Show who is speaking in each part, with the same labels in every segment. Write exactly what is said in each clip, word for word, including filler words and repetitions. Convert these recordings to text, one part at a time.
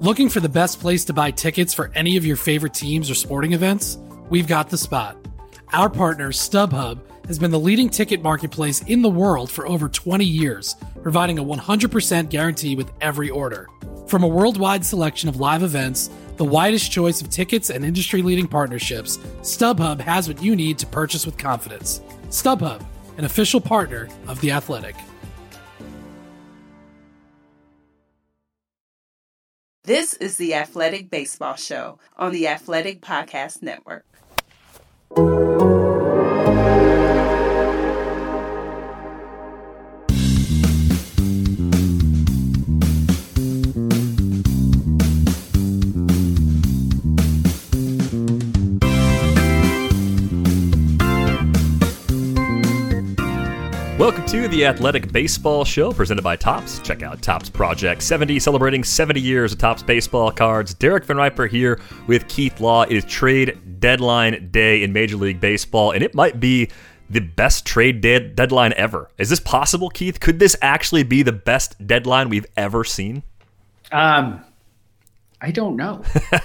Speaker 1: Looking for the best place to buy tickets for any of your favorite teams or sporting events? We've got the spot. Our partner, StubHub, has been the leading ticket marketplace in the world for over twenty years, providing a one hundred percent guarantee with every order. From a worldwide selection of live events, the widest choice of tickets and industry-leading partnerships, StubHub has what you need to purchase with confidence. StubHub, an official partner of The Athletic.
Speaker 2: This is the Athletic Baseball Show on the Athletic Podcast Network.
Speaker 3: Welcome to the Athletic Baseball Show, presented by Topps. Check out Topps Project seventy, celebrating seventy years of Topps baseball cards. Derek Van Riper here with Keith Law. It is trade deadline day in Major League Baseball, and it might be the best trade de- deadline ever. Is this possible, Keith? Could this actually be the best deadline we've ever seen?
Speaker 4: Um, I don't know.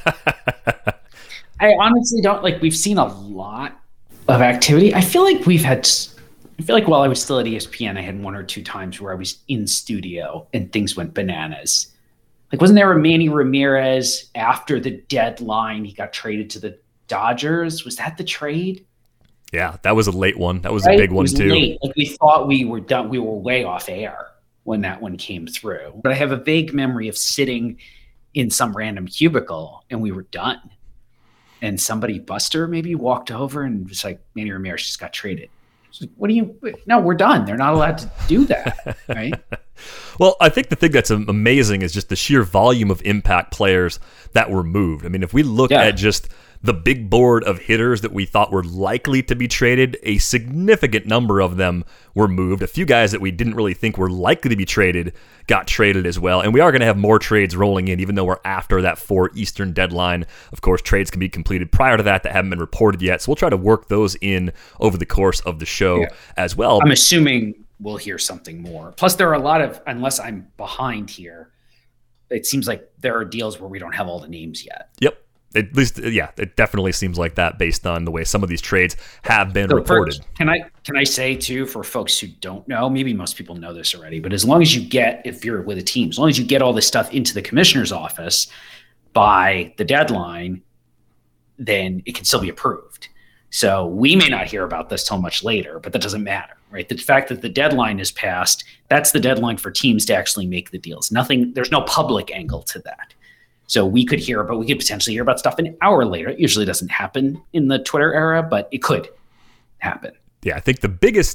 Speaker 4: I honestly don't. Like, we've seen a lot of activity. I feel like we've had... I feel like while I was still at E S P N, I had one or two times where I was in studio and things went bananas. Like, wasn't there a Manny Ramirez after the deadline? He got traded to the Dodgers. Was that the trade?
Speaker 3: Yeah, that was a late one. That was
Speaker 4: right?
Speaker 3: a big one, too.
Speaker 4: Late. Like, we thought we were done. We were way off air when that one came through. But I have a vague memory of sitting in some random cubicle and we were done. And somebody, Buster, maybe walked over and was like, Manny Ramirez just got traded. What do you, no, we're done. They're not allowed to do that, right?
Speaker 3: Well, I think the thing that's amazing is just the sheer volume of impact players that were moved. I mean, if we look yeah. at just the big board of hitters that we thought were likely to be traded, a significant number of them were moved. A few guys that we didn't really think were likely to be traded got traded as well. And we are going to have more trades rolling in, even though we're after that four Eastern deadline. Of course, trades can be completed prior to that that haven't been reported yet. So we'll try to work those in over the course of the show yeah. as well.
Speaker 4: I'm assuming we'll hear something more. Plus, there are a lot of, unless I'm behind here, it seems like there are deals where we don't have all the names yet.
Speaker 3: Yep. At least, yeah, it definitely seems like that based on the way some of these trades have been so reported.
Speaker 4: First, can I can I say, too, for folks who don't know, maybe most people know this already, but as long as you get, if you're with a team, as long as you get all this stuff into the commissioner's office by the deadline, then it can still be approved. So we may not hear about this till much later, but that doesn't matter, right? The fact that the deadline is passed, that's the deadline for teams to actually make the deals. Nothing, there's no public angle to that. So we could hear about, we could potentially hear about stuff an hour later. It usually doesn't happen in the Twitter era, but it could happen.
Speaker 3: Yeah, I think the biggest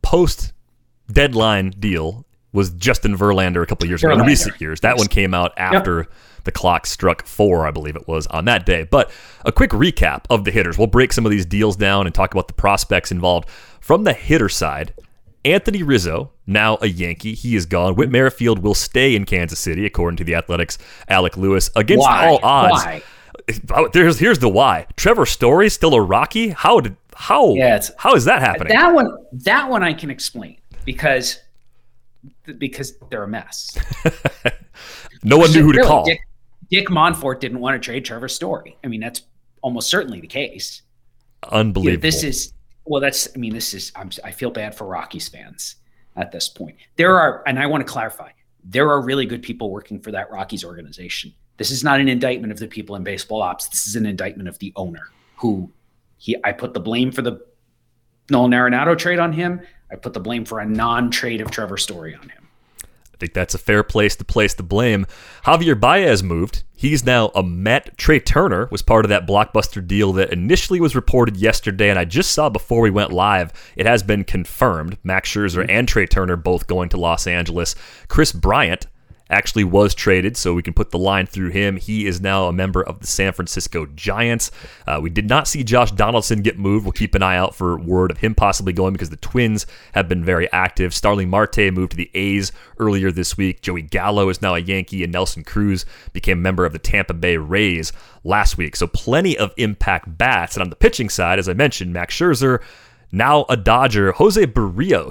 Speaker 3: post-deadline deal was Justin Verlander a couple of years Verlander. ago, in recent years. That yes. one came out after yep. the clock struck four, I believe it was, on that day. But a quick recap of the hitters. We'll break some of these deals down and talk about the prospects involved. From the hitter side, Anthony Rizzo, now a Yankee. He is gone. Whit Merrifield will stay in Kansas City, according to the Athletics' Alec Lewis. Against
Speaker 4: why?
Speaker 3: all odds.
Speaker 4: Why?
Speaker 3: There's here's the why. Trevor Story still a Rocky? How did how
Speaker 4: yeah,
Speaker 3: how is that happening?
Speaker 4: That one that one I can explain because because they're a mess.
Speaker 3: No one knew who to
Speaker 4: really,
Speaker 3: call.
Speaker 4: Dick, Dick Monfort didn't want to trade Trevor Story. I mean, that's almost certainly the case.
Speaker 3: Unbelievable.
Speaker 4: You know, this is Well, that's, I mean, this is, I'm, I feel bad for Rockies fans at this point. There are, and I want to clarify, there are really good people working for that Rockies organization. This is not an indictment of the people in baseball ops. This is an indictment of the owner who he, I put the blame for the Nolan Arenado trade on him. I put the blame for a non-trade of Trevor Story on him.
Speaker 3: I think that's a fair place to place the blame. Javier Baez moved. He's now a Met. Trey Turner was part of that blockbuster deal that initially was reported yesterday, and I just saw before we went live, it has been confirmed. Max Scherzer and Trey Turner both going to Los Angeles. Chris Bryant actually was traded, so we can put the line through him. He is now a member of the San Francisco Giants. Uh, we did not see Josh Donaldson get moved. We'll keep an eye out for word of him possibly going because the Twins have been very active. Starling Marte moved to the A's earlier this week. Joey Gallo is now a Yankee, and Nelson Cruz became a member of the Tampa Bay Rays last week. So plenty of impact bats. And on the pitching side, as I mentioned, Max Scherzer, now a Dodger. Jose Barrios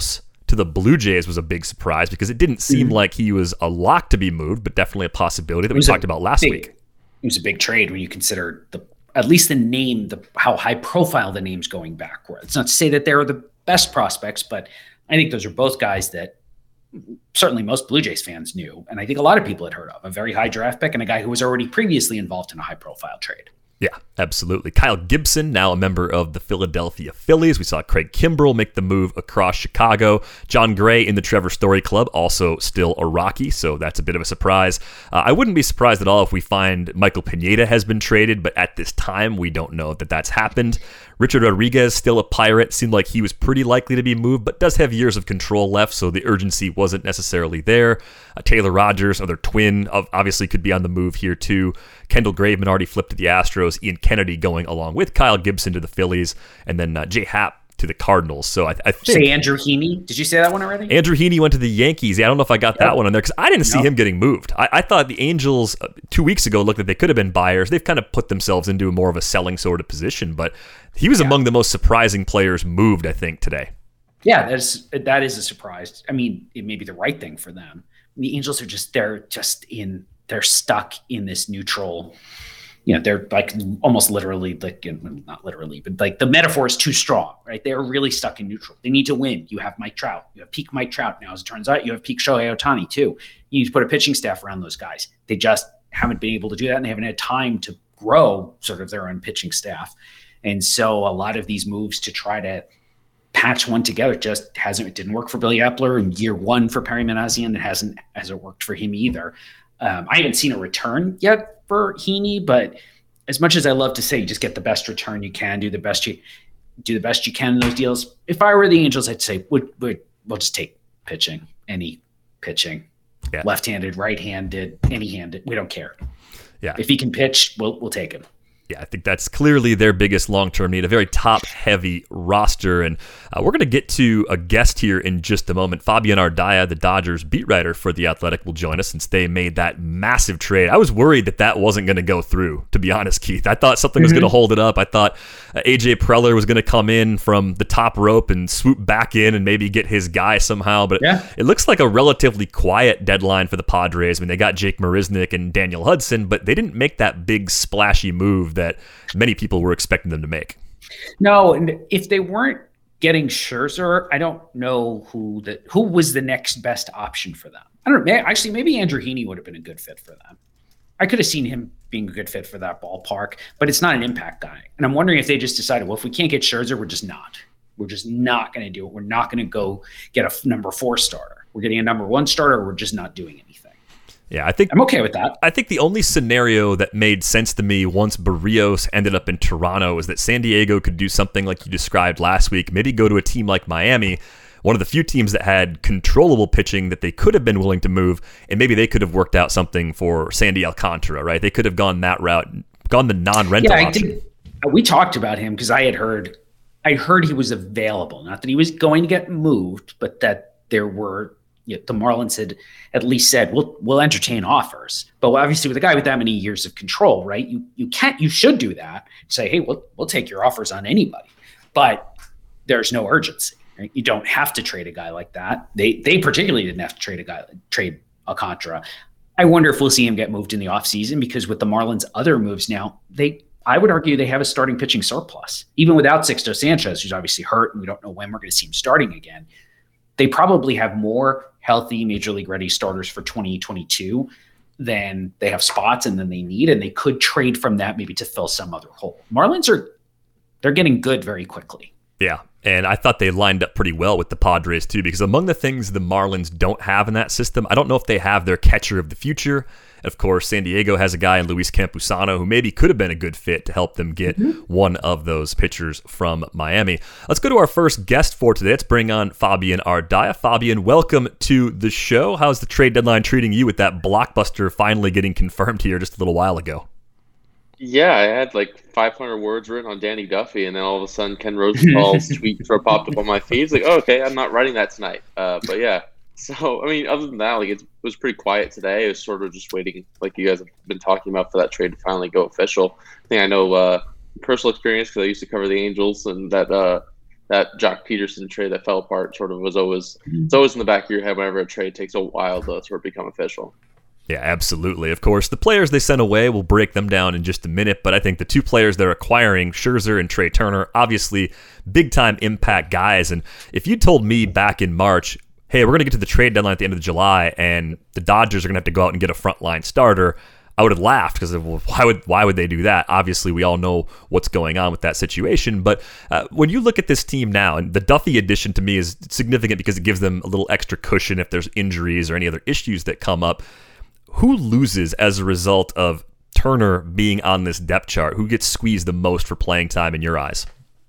Speaker 3: to the Blue Jays was a big surprise because it didn't seem mm-hmm. like he was a lock to be moved, but definitely a possibility that we talked about last
Speaker 4: big,
Speaker 3: week.
Speaker 4: It was a big trade when you consider the at least the name, the how high profile the names going back were. It's not to say that they're the best prospects, but I think those are both guys that certainly most Blue Jays fans knew, and I think a lot of people had heard of. A very high draft pick and a guy who was already previously involved in a high profile trade.
Speaker 3: Yeah, absolutely. Kyle Gibson, now a member of the Philadelphia Phillies. We saw Craig Kimbrell make the move across Chicago. John Gray in the Trevor Story Club, also still a Rocky, so that's a bit of a surprise. Uh, I wouldn't be surprised at all if we find Michael Pineda has been traded, but at this time, we don't know that that's happened. Richard Rodriguez, still a Pirate, seemed like he was pretty likely to be moved, but does have years of control left, so the urgency wasn't necessarily there. Uh, Taylor Rogers, other twin, obviously could be on the move here too. Kendall Graveman already flipped to the Astros. Ian Kennedy going along with Kyle Gibson to the Phillies, and then uh, Jay Happ to the Cardinals. So I, I think
Speaker 4: say Andrew Heaney. Did you say that one already?
Speaker 3: Andrew Heaney went to the Yankees. Yeah, I don't know if I got yep. that one on there because I didn't see no. him getting moved. I, I thought the Angels uh, two weeks ago looked like they could have been buyers. They've kind of put themselves into more of a selling sort of position, but he was yeah. among the most surprising players moved, I think, today.
Speaker 4: Yeah, that's that is a surprise. I mean, it may be the right thing for them. The Angels are just they're just in they're stuck in this neutral. You know, they're like almost literally, like you know, not literally, but like the metaphor is too strong, right? They're really stuck in neutral. They need to win. You have Mike Trout. You have peak Mike Trout. Now, as it turns out, you have peak Shohei Ohtani too. You need to put a pitching staff around those guys. They just haven't been able to do that, and they haven't had time to grow sort of their own pitching staff. And so a lot of these moves to try to patch one together just hasn't, it didn't work for Billy Epler in year one for Perry Manassian. It hasn't, hasn't worked for him either. Um, I haven't seen a return yet for Heaney, but as much as I love to say, just get the best return you can, do the best you do the best you can in those deals. If I were the Angels, I'd say would would we'll just take pitching, any pitching, yeah. left-handed, right-handed, any-handed. We don't care.
Speaker 3: Yeah,
Speaker 4: if he can pitch, we'll we'll take him.
Speaker 3: Yeah, I think that's clearly their biggest long-term need, a very top-heavy roster. And uh, we're going to get to a guest here in just a moment. Fabian Ardaya, the Dodgers beat writer for The Athletic, will join us since they made that massive trade. I was worried that that wasn't going to go through, to be honest, Keith. I thought something was mm-hmm. going to hold it up. I thought uh, A J Preller was going to come in from the top rope and swoop back in and maybe get his guy somehow. But
Speaker 4: yeah.
Speaker 3: it, it looks like a relatively quiet deadline for the Padres. I mean, they got Jake Marisnick and Daniel Hudson, but they didn't make that big splashy move that many people were expecting them to make.
Speaker 4: No, and if they weren't getting Scherzer, I don't know who the who was the next best option for them. I don't know. Actually, maybe Andrew Heaney would have been a good fit for them. I could have seen him being a good fit for that ballpark, but it's not an impact guy. And I'm wondering if they just decided, well, if we can't get Scherzer, we're just not. We're just not going to do it. We're not going to go get a number four starter. We're getting a number one starter. We're just not doing anything.
Speaker 3: Yeah, I think
Speaker 4: I'm okay with that.
Speaker 3: I think the only scenario that made sense to me once Barrios ended up in Toronto is that San Diego could do something like you described last week, maybe go to a team like Miami, one of the few teams that had controllable pitching that they could have been willing to move, and maybe they could have worked out something for Sandy Alcantara, right? They could have gone that route, gone the non-rental
Speaker 4: yeah, I
Speaker 3: option.
Speaker 4: Think, we talked about him because I had heard, I heard he was available. Not that he was going to get moved, but that there were. You know, the Marlins had at least said, we'll we'll entertain offers. But obviously with a guy with that many years of control, right, you you can't, you should do that. Say, hey, we'll, we'll take your offers on anybody. But there's no urgency. Right? You don't have to trade a guy like that. They they particularly didn't have to trade a guy, trade Alcantara. I wonder if we'll see him get moved in the offseason because with the Marlins' other moves now, they I would argue they have a starting pitching surplus. Even without Sixto Sanchez, who's obviously hurt, and we don't know when we're going to see him starting again. They probably have more healthy major league ready starters for twenty twenty-two than they have spots and then they need, and they could trade from that maybe to fill some other hole. Marlins are, they're getting good very quickly.
Speaker 3: Yeah. And I thought they lined up pretty well with the Padres too, because among the things the Marlins don't have in that system, I don't know if they have their catcher of the future. Of course, San Diego has a guy in Luis Campusano who maybe could have been a good fit to help them get mm-hmm. one of those pitchers from Miami. Let's go to our first guest for today. Let's bring on Fabian Ardaya. Fabian, welcome to the show. How's the trade deadline treating you with that blockbuster finally getting confirmed here just a little while ago?
Speaker 5: Yeah, I had like five hundred words written on Danny Duffy, and then all of a sudden Ken Rosenthal's tweet sort of popped up on my feed. It's like, oh, okay, I'm not writing that tonight. Uh, but yeah, so I mean, other than that, like it was pretty quiet today. It was sort of just waiting, like you guys have been talking about, for that trade to finally go official. I think I know uh, personal experience because I used to cover the Angels, and that uh, that Jock Peterson trade that fell apart sort of was always it's always in the back of your head whenever a trade takes a while to sort of become official.
Speaker 3: Yeah, absolutely. Of course, the players they sent away, we'll break them down in just a minute, but I think the two players they're acquiring, Scherzer and Trey Turner, obviously big-time impact guys. And if you told me back in March, hey, we're going to get to the trade deadline at the end of July, and the Dodgers are going to have to go out and get a frontline starter, I would have laughed because well, why would why would they do that? Obviously, we all know what's going on with that situation. But uh, when you look at this team now, and the Duffy addition to me is significant because it gives them a little extra cushion if there's injuries or any other issues that come up. Who loses as a result of Turner being on this depth chart? Who gets squeezed the most for playing time in your eyes?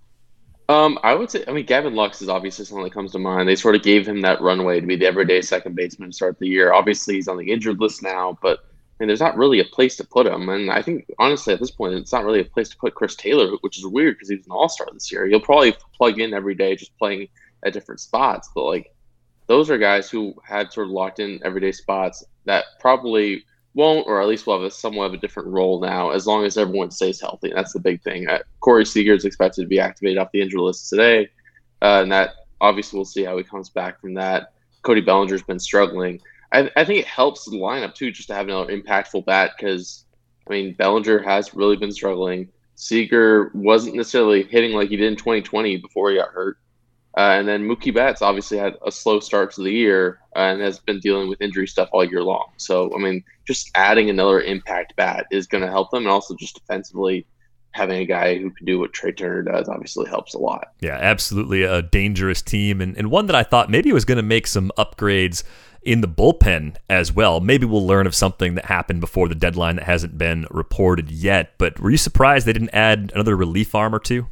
Speaker 5: Um, I would say, I mean, Gavin Lux is obviously someone that comes to mind. They sort of gave him that runway to be the everyday second baseman to start the year. Obviously, he's on the injured list now, but I mean, there's not really a place to put him. And I think, honestly, at this point, it's not really a place to put Chris Taylor, which is weird because he was an all-star this year. He'll probably plug in every day just playing at different spots, but like, those are guys who had sort of locked in everyday spots that probably won't, or at least will have a somewhat of a different role now, as long as everyone stays healthy. And that's the big thing. Uh, Corey Seager is expected to be activated off the injury list today, uh, and that obviously we'll see how he comes back from that. Cody Bellinger's been struggling. I, I think it helps the lineup too, just to have another impactful bat, because I mean Bellinger has really been struggling. Seager wasn't necessarily hitting like he did in twenty twenty before he got hurt. Uh, and then Mookie Betts obviously had a slow start to the year uh, and has been dealing with injury stuff all year long. So, I mean, just adding another impact bat is going to help them. And also just defensively, having a guy who can do what Trey Turner does obviously helps a lot.
Speaker 3: Yeah, absolutely a dangerous team. And, and one that I thought maybe was going to make some upgrades in the bullpen as well. Maybe we'll learn of something that happened before the deadline that hasn't been reported yet. But were you surprised they didn't add another relief arm or two?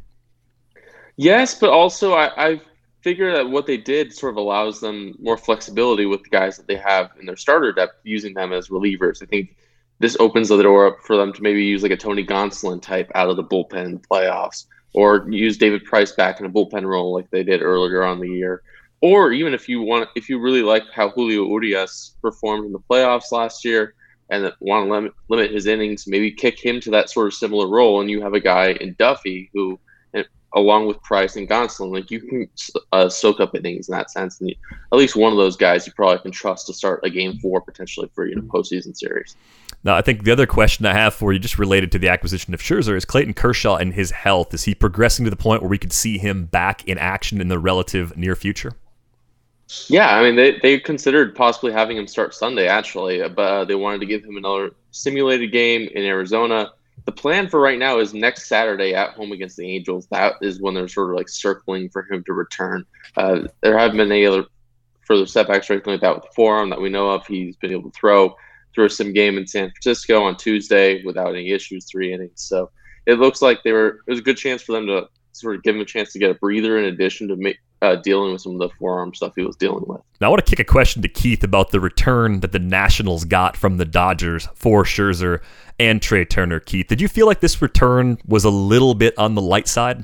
Speaker 5: Yes, but also I, I figure that what they did sort of allows them more flexibility with the guys that they have in their starter depth, using them as relievers. I think this opens the door up for them to maybe use like a Tony Gonsolin type out of the bullpen in the playoffs, or use David Price back in a bullpen role like they did earlier on the year. Or even if you want, if you really like how Julio Urias performed in the playoffs last year and that want to limit, limit his innings, maybe kick him to that sort of similar role, and you have a guy in Duffy who, along with Price and Gonsolin, like you can uh, soak up innings in that sense. And you, at least one of those guys you probably can trust to start a game four potentially for, you know, postseason series.
Speaker 3: Now, I think the other question I have for you, just related to the acquisition of Scherzer, is Clayton Kershaw and his health. Is he progressing to the point where we could see him back in action in the relative near future?
Speaker 5: Yeah, I mean, they, they considered possibly having him start Sunday, actually, but uh, they wanted to give him another simulated game in Arizona. The plan for right now is next Saturday at home against the Angels. That is when they're sort of like circling for him to return. Uh, there haven't been any other further setbacks or anything like that with the forearm that we know of. He's been able to throw through a sim game in San Francisco on Tuesday without any issues, three innings. So it looks like they were. It was a good chance for them to sort of give him a chance to get a breather in addition to make, uh, dealing with some of the forearm stuff he was dealing with.
Speaker 3: Now I want to kick a question to Keith about the return that the Nationals got from the Dodgers for Scherzer and Trey Turner. Keith, did you feel like this return was a little bit on the light side?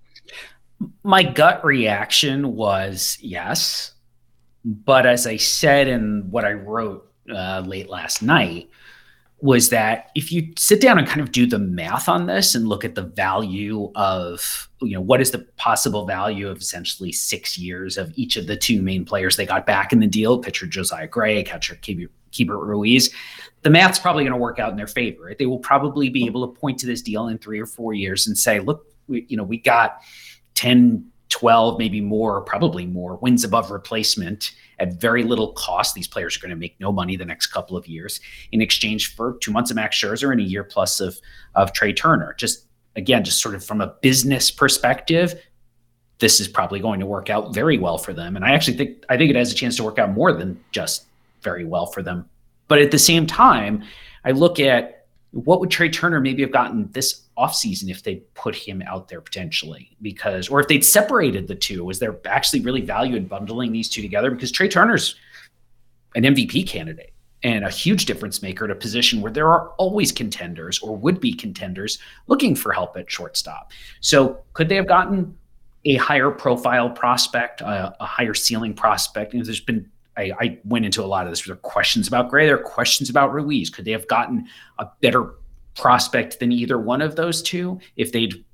Speaker 4: My gut reaction was yes. But as I said in what I wrote uh, late last night, was that if you sit down and kind of do the math on this and look at the value of, you know, what is the possible value of essentially six years of each of the two main players they got back in the deal, pitcher Josiah Gray, catcher Keibert Ruiz, the math's probably going to work out in their favor. Right? They will probably be able to point to this deal in three or four years and say, look, we, you know, we got ten, twelve, maybe more, probably more wins above replacement at very little cost. These players are going to make no money the next couple of years in exchange for two months of Max Scherzer and a year plus of, of Trey Turner. Just, again, just sort of from a business perspective, this is probably going to work out very well for them. And I actually think, I think it has a chance to work out more than just very well for them. But at the same time, I look at what would Trey Turner maybe have gotten this offseason if they put him out there potentially, because, or if they'd separated the two, was there actually really value in bundling these two together? Because Trey Turner's an M V P candidate and a huge difference maker at a position where there are always contenders or would be contenders looking for help at shortstop. So could they have gotten a higher profile prospect, a, a higher ceiling prospect? And there's been, I, I went into a lot of this. There are questions about Gray. There are questions about Ruiz. Could they have gotten a better prospect than either one of those two if they'd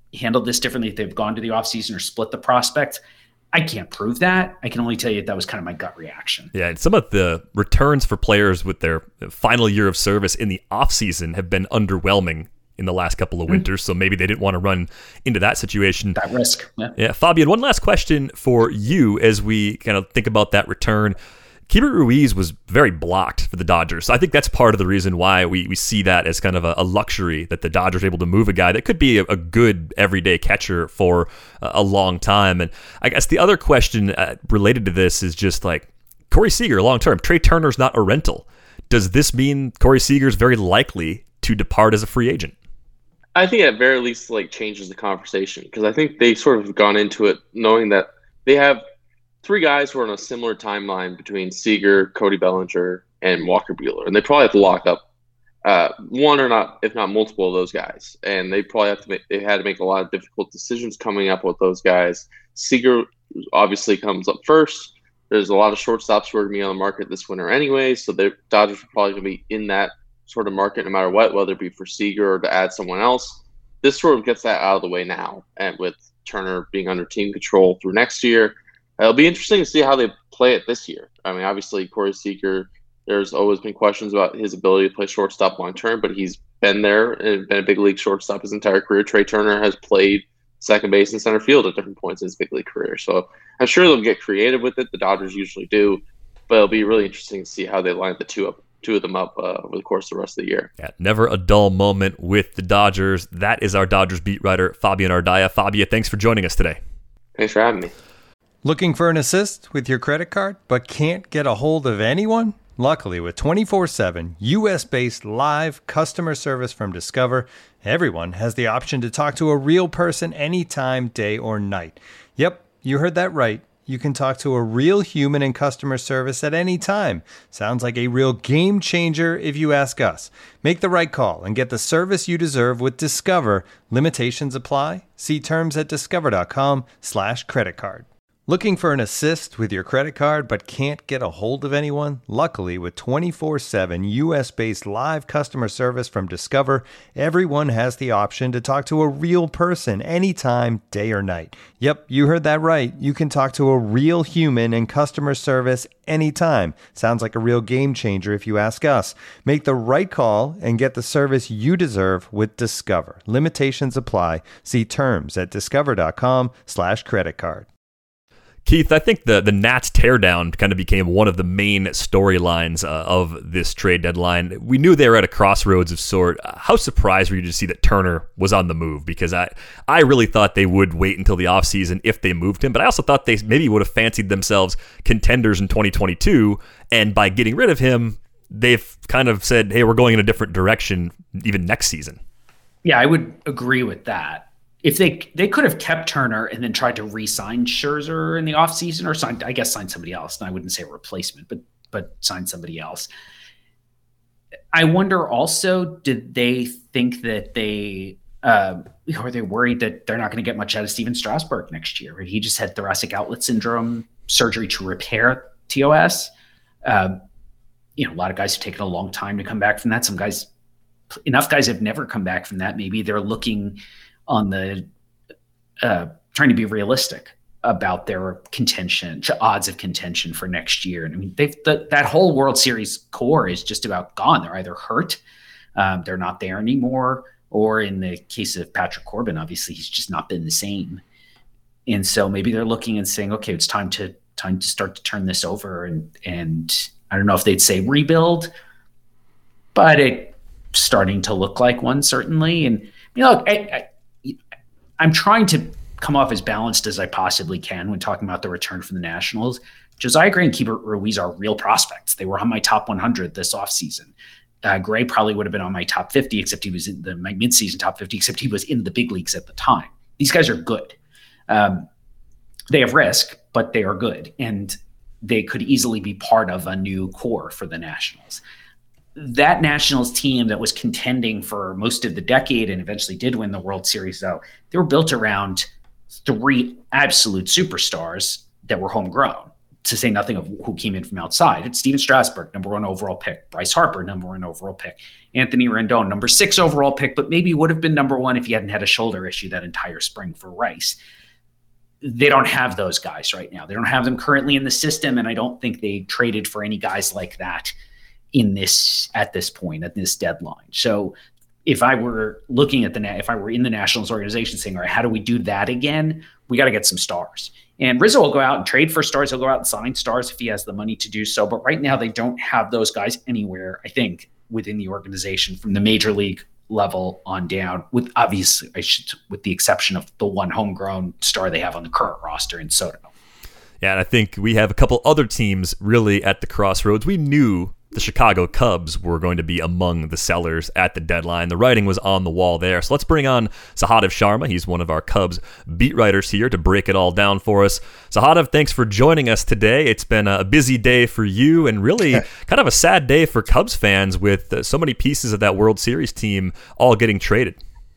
Speaker 4: handled this differently, if they've gone to the offseason or split the prospect. I can't prove that. I can only tell you that was kind of my gut reaction.
Speaker 3: Yeah, and some of the returns for players with their final year of service in the offseason have been underwhelming in the last couple of mm-hmm. winters, so maybe they didn't want to run into that situation.
Speaker 4: That risk. Yeah.
Speaker 3: yeah. Fabian, one last question for you as we kind of think about that return. Keibert Ruiz was very blocked for the Dodgers. So I think that's part of the reason why we, we see that as kind of a, a luxury, that the Dodgers are able to move a guy that could be a, a good everyday catcher for a, a long time. And I guess the other question uh, related to this is just like Corey Seager long term. Trey Turner's not a rental. Does this mean Corey Seager's very likely to depart as a free agent?
Speaker 5: I think at very least like changes the conversation, because I think they sort of gone into it knowing that they have three guys who are on a similar timeline between Seager, Cody Bellinger, and Walker Buehler, and they probably have to lock up uh, one or not, if not multiple of those guys. And they probably have to make, they had to make a lot of difficult decisions coming up with those guys. Seager obviously comes up first. There's a lot of shortstops who are going to be on the market this winter anyway, so the Dodgers are probably going to be in that sort of market no matter what, whether it be for Seager or to add someone else. This sort of gets that out of the way now, and with Turner being under team control through next year. It'll be interesting to see how they play it this year. I mean, obviously, Corey Seager, there's always been questions about his ability to play shortstop long term, but he's been there and been a big league shortstop his entire career. Trey Turner has played second base and center field at different points in his big league career. So I'm sure they'll get creative with it. The Dodgers usually do, but it'll be really interesting to see how they line the two up. two of them up uh, over the course of the rest of the year.
Speaker 3: Yeah, never a dull moment with the Dodgers. That is our Dodgers beat writer, Fabian Ardaya. Fabia, thanks for joining us today.
Speaker 5: Thanks for having me.
Speaker 6: Looking for an assist with your credit card, but can't get a hold of anyone? Luckily, with twenty-four seven U S-based live customer service from Discover, everyone has the option to talk to a real person anytime, day or night. Yep, you heard that right. You can talk to a real human in customer service at any time. Sounds like a real game changer if you ask us. Make the right call and get the service you deserve with Discover. Limitations apply. See terms at discover.com slash credit card. Looking for an assist with your credit card but can't get a hold of anyone? Luckily, with twenty-four seven U S-based live customer service from Discover, everyone has the option to talk to a real person anytime, day or night. Yep, you heard that right. You can talk to a real human in customer service anytime. Sounds like a real game changer if you ask us. Make the right call and get the service you deserve with Discover. Limitations apply. See terms at discover.com slash credit card.
Speaker 3: Keith, I think the, the Nats teardown kind of became one of the main storylines uh, of this trade deadline. We knew they were at a crossroads of sort. How surprised were you to see that Turner was on the move? Because I, I really thought they would wait until the offseason if they moved him, but I also thought they maybe would have fancied themselves contenders in twenty twenty-two, and by getting rid of him, they've kind of said, hey, we're going in a different direction even next season.
Speaker 4: Yeah, I would agree with that. If they they could have kept Turner and then tried to re-sign Scherzer in the offseason, or signed, I guess sign somebody else. And I wouldn't say a replacement, but but sign somebody else. I wonder also, did they think that they uh, or are they worried that they're not going to get much out of Steven Strasburg next year? He just had thoracic outlet syndrome surgery to repair T O S. Um, you know, a lot of guys have taken a long time to come back from that. Some guys, enough guys have never come back from that. Maybe they're looking on the uh, trying to be realistic about their contention, odds of contention for next year. And I mean, they've the, that whole World Series core is just about gone. They're either hurt, um, they're not there anymore, or in the case of Patrick Corbin, obviously he's just not been the same. And so maybe they're looking and saying, okay, it's time to time to start to turn this over. And and I don't know if they'd say rebuild, but it's starting to look like one, certainly. And you know, I, I I'm trying to come off as balanced as I possibly can when talking about the return from the Nationals. Josiah Gray and Keibert Ruiz are real prospects. They were on my top one hundred this offseason. Uh, Gray probably would have been on my top fifty, except he was in the my midseason top fifty, except he was in the big leagues at the time. These guys are good. Um, they have risk, but they are good. And they could easily be part of a new core for the Nationals. That Nationals team that was contending for most of the decade and eventually did win the World Series, though, they were built around three absolute superstars that were homegrown. to say nothing of who came in from outside. It's Steven Strasburg, number one overall pick. Bryce Harper, number one overall pick. Anthony Rendon, number six overall pick, but maybe would have been number one if he hadn't had a shoulder issue that entire spring for Rice. They don't have those guys right now. They don't have them currently in the system, and I don't think they traded for any guys like that in this at this point, at this deadline. So if I were looking at the if I were in the Nationals organization saying, all right, how do we do that again? We got to get some stars. And Rizzo will go out and trade for stars. He'll go out and sign stars if he has the money to do so. But right now they don't have those guys anywhere, I think, within the organization from the major league level on down, with obviously, I should, with the exception of the one homegrown star they have on the current roster in Soto.
Speaker 3: Yeah, and I think we have a couple other teams really at the crossroads. We knew the Chicago Cubs were going to be among the sellers at the deadline. The writing was on the wall there. So let's bring on Sahadev Sharma. He's one of our Cubs beat writers here to break it all down for us. Sahadev, thanks for joining us today. It's been a busy day for you and really kind of a sad day for Cubs fans with uh, so many pieces of that World Series team all getting traded.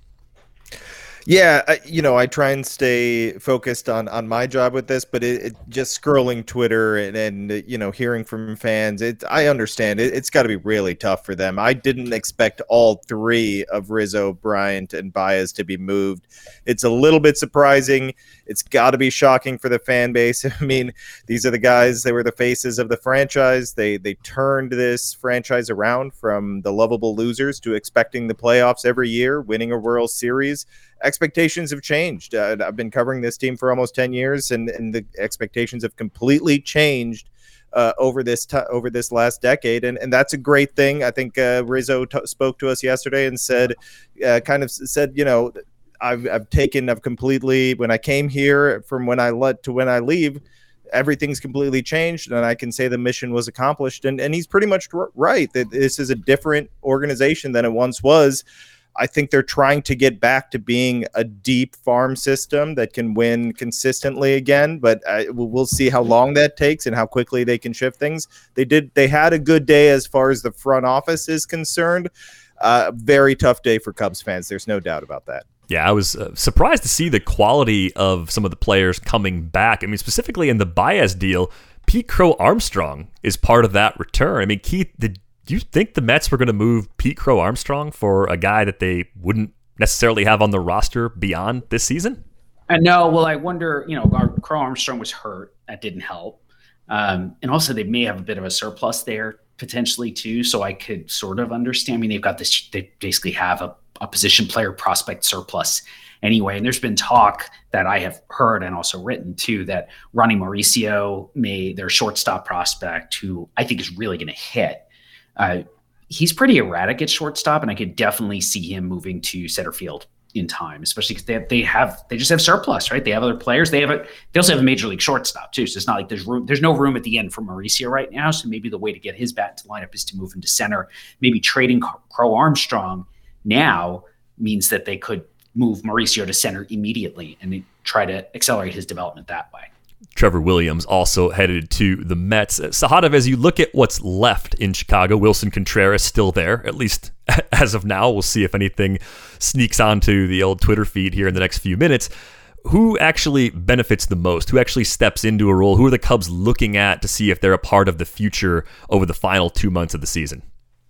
Speaker 7: Yeah, you know, I try and stay focused on, on my job with this, but it, it just scrolling Twitter and, and you know, hearing from fans, it, I understand it, it's got to be really tough for them. I didn't expect all three of Rizzo, Bryant, and Baez to be moved. It's a little bit surprising. It's got to be shocking for the fan base. I mean, these are the guys, they were the faces of the franchise. They they turned this franchise around from the lovable losers to expecting the playoffs every year, winning a World Series. Expectations have changed. Uh, I've been covering this team for almost ten years, and, and the expectations have completely changed uh, over this t- over this last decade, and, and that's a great thing. I think uh, Rizzo t- spoke to us yesterday and said, uh, kind of said, you know, I've I've taken, I've completely, when I came here from when I let to when I leave, everything's completely changed, and I can say the mission was accomplished. And and he's pretty much right that this is a different organization than it once was. I think they're trying to get back to being a deep farm system that can win consistently again, but uh, we'll see how long that takes and how quickly they can shift things. They did. They had a good day as far as the front office is concerned. Uh, very tough day for Cubs fans. There's no doubt about that.
Speaker 3: Yeah, I was uh, surprised to see the quality of some of the players coming back. I mean, specifically in the Baez deal, Pete Crow Armstrong is part of that return. I mean, Keith, did Do you think the Mets were going to move Pete Crow Armstrong for a guy that they wouldn't necessarily have on the roster beyond this season?
Speaker 4: Uh, no, well, I wonder, you know, Crow Armstrong was hurt. That didn't help. Um, and also they may have a bit of a surplus there potentially too. So I could sort of understand. I mean, they've got this, they basically have a, a position player prospect surplus anyway. And there's been talk that I have heard and also written too, that Ronnie Mauricio may, their shortstop prospect, who I think is really going to hit. Uh, he's pretty erratic at shortstop, and I could definitely see him moving to center field in time, especially because they have, they have they just have surplus, right? They have other players. They have a they also have a major league shortstop too. So it's not like there's room. There's no room at the end for Mauricio right now. So maybe the way to get his bat into lineup is to move him to center. Maybe trading Crow Armstrong now means that they could move Mauricio to center immediately and try to accelerate his development that way.
Speaker 3: Trevor Williams also headed to the Mets. Sahadev, as you look at what's left in Chicago, Wilson Contreras still there, at least as of now. We'll see if anything sneaks onto the old Twitter feed here in the next few minutes. Who actually benefits the most? Who actually steps into a role? Who are the Cubs looking at to see if they're a part of the future over the final two months of the season?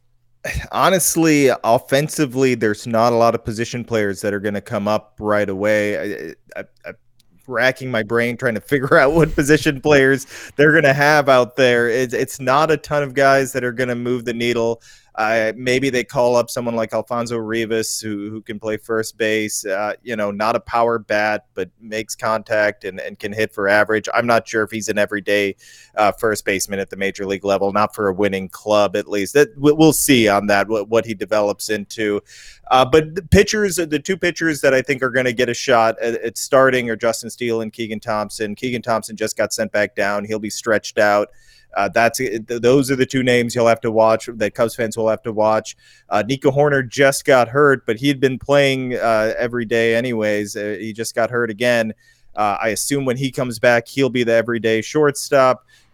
Speaker 7: Honestly, offensively, there's not a lot of position players that are going to come up right away. I, I, I racking my brain trying to figure out what position players they're going to have out there. It's, it's not a ton of guys that are going to move the needle. Uh, maybe they call up someone like Alfonso Rivas who, who can play first base, uh, you know, not a power bat, but makes contact and, and can hit for average. I'm not sure if he's an everyday uh, first baseman at the major league level, not for a winning club, at least. That we'll see on that, what, what he develops into. Uh, but the pitchers, the two pitchers that I think are going to get a shot at, at starting are Justin Steele and Keegan Thompson. Keegan Thompson just got sent back down. He'll be stretched out. Uh, that's those are the two names you'll have to watch, that Cubs fans will have to watch. Uh, Nico Horner just got hurt, but he had been playing uh, every day anyways. Uh, he just got hurt again. Uh, I assume when he comes back, he'll be the everyday shortstop.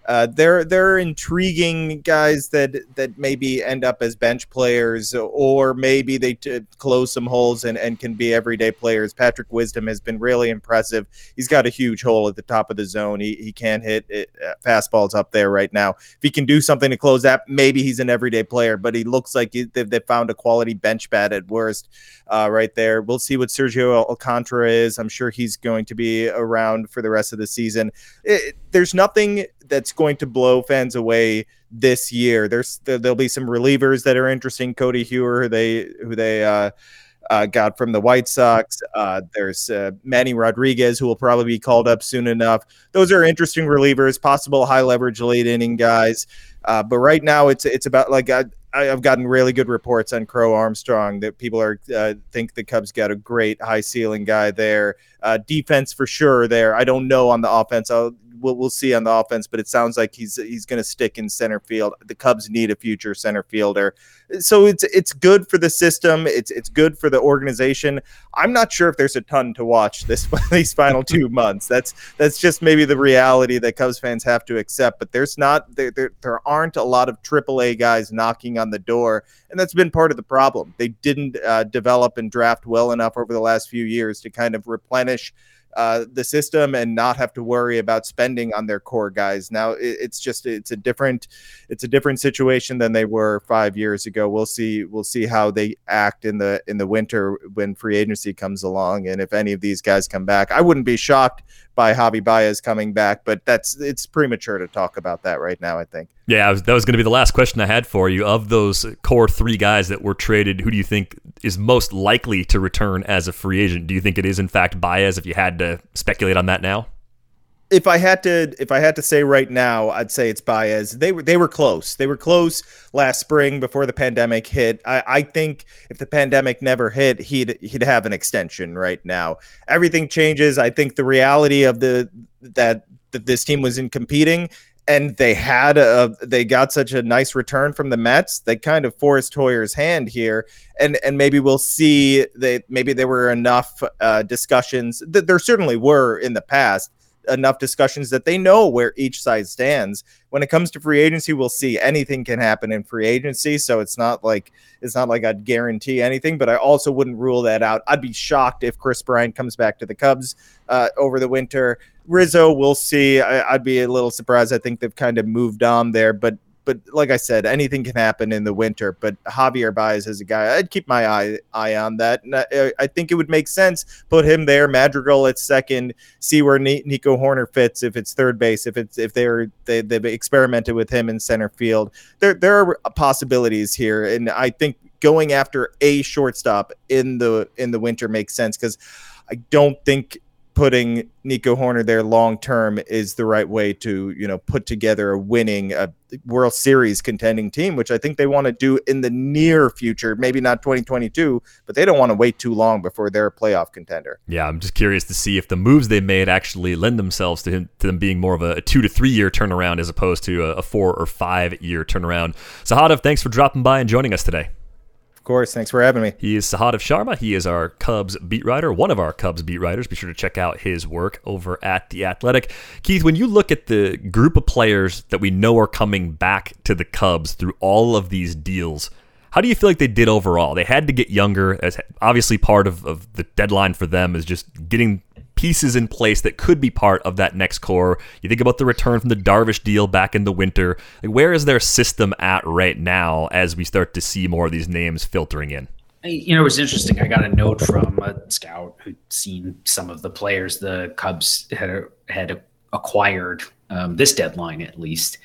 Speaker 7: Uh, they're they're intriguing guys that that maybe end up as bench players, or maybe they t- close some holes and, and can be everyday players. Patrick Wisdom has been really impressive. He's got a huge hole at the top of the zone. He he can't hit it, uh, fastballs up there right now. If he can do something to close that, maybe he's an everyday player. But he looks like he, they've, they've found a quality bench bat at worst, uh, right there. We'll see what Sergio Alcantara is. I'm sure he's going to be around for the rest of the season. It, there's nothing that's going to blow fans away this year. There's there'll be some relievers that are interesting. Cody Hewer, who they who they uh, uh, got from the White Sox. Uh, there's uh, Manny Rodriguez, who will probably be called up soon enough. Those are interesting relievers, possible high leverage late inning guys. Uh, but right now, it's it's about like I, I've gotten really good reports on Crow Armstrong that people are uh, think the Cubs got a great high ceiling guy there. Uh, defense for sure there. I don't know on the offense. I'll, We'll, we'll see on the offense, but it sounds like he's he's going to stick in center field. The Cubs need a future center fielder, so it's it's good for the system. It's it's good for the organization. I'm not sure if there's a ton to watch this these final two months. That's that's just maybe the reality that Cubs fans have to accept. But there's not there there, there aren't a lot of triple A guys knocking on the door, and that's been part of the problem. They didn't uh, develop and draft well enough over the last few years to kind of replenish Uh, the system and not have to worry about spending on their core guys. Now it, it's just it's a different it's a different situation than they were five years ago. We'll see we'll see how they act in the in the winter when free agency comes along, and if any of these guys come back. I wouldn't be shocked by Javi Baez coming back, but that's it's premature to talk about that right now, I think.
Speaker 3: Yeah, I was, that was going to be the last question I had for you. Of those core three guys that were traded, who do you think is most likely to return as a free agent? Do you think it is, in fact, Baez, if you had to speculate on that now?
Speaker 7: If I had to, if I had to say right now, I'd say it's Baez. They were they were close. They were close last spring before the pandemic hit. I, I think if the pandemic never hit, he'd he'd have an extension right now. Everything changes. I think the reality of the that that this team was in competing, and they had a they got such a nice return from the Mets. They kind of forced Hoyer's hand here, and and maybe we'll see that maybe there were enough uh, discussions that there certainly were in the past. Enough discussions that they know where each side stands. When it comes to free agency, we'll see. Anything can happen in free agency, so it's not like it's not like I'd guarantee anything, but I also wouldn't rule that out. I'd be shocked if Chris Bryant comes back to the Cubs uh, over the winter. Rizzo, we'll see. I, I'd be a little surprised. I think they've kind of moved on there, but But like I said, anything can happen in the winter. But Javier Baez is a guy I'd keep my eye eye on that. And I, I think it would make sense. Put him there, Madrigal at second. See where Nico Horner fits. If it's third base, if it's if they're they they've experimented with him in center field. There there are possibilities here, and I think going after a shortstop in the in the winter makes sense because I don't think putting Nico Horner there long term is the right way to, you know, put together a winning a World Series contending team, which I think they want to do in the near future, maybe not twenty twenty-two, but they don't want to wait too long before they're a playoff contender.
Speaker 3: Yeah, I'm just curious to see if the moves they made actually lend themselves to, him, to them being more of a two to three year turnaround as opposed to a, a four or five year turnaround. Sahadev, thanks for dropping by and joining us today.
Speaker 7: Of course, thanks for having me.
Speaker 3: He is Sahadev Sharma. He is our Cubs beat writer, one of our Cubs beat writers. Be sure to check out his work over at The Athletic. Keith, when you look at the group of players that we know are coming back to the Cubs through all of these deals, how do you feel like they did overall? They had to get younger. As obviously, part of, of the deadline for them is just getting pieces in place that could be part of that next core. You think about the return from the Darvish deal back in the winter. Like, where is their system at right now as we start to see more of these names filtering in?
Speaker 4: You know, it was interesting. I got a note from a scout who'd seen some of the players the Cubs had had acquired um, this deadline, at least.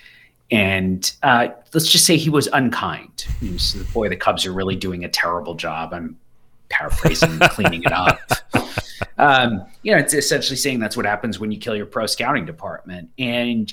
Speaker 4: And uh, let's just say he was unkind. He was, boy, the Cubs are really doing a terrible job. I'm paraphrasing, cleaning it up. Um, you know, it's essentially saying that's what happens when you kill your pro scouting department. And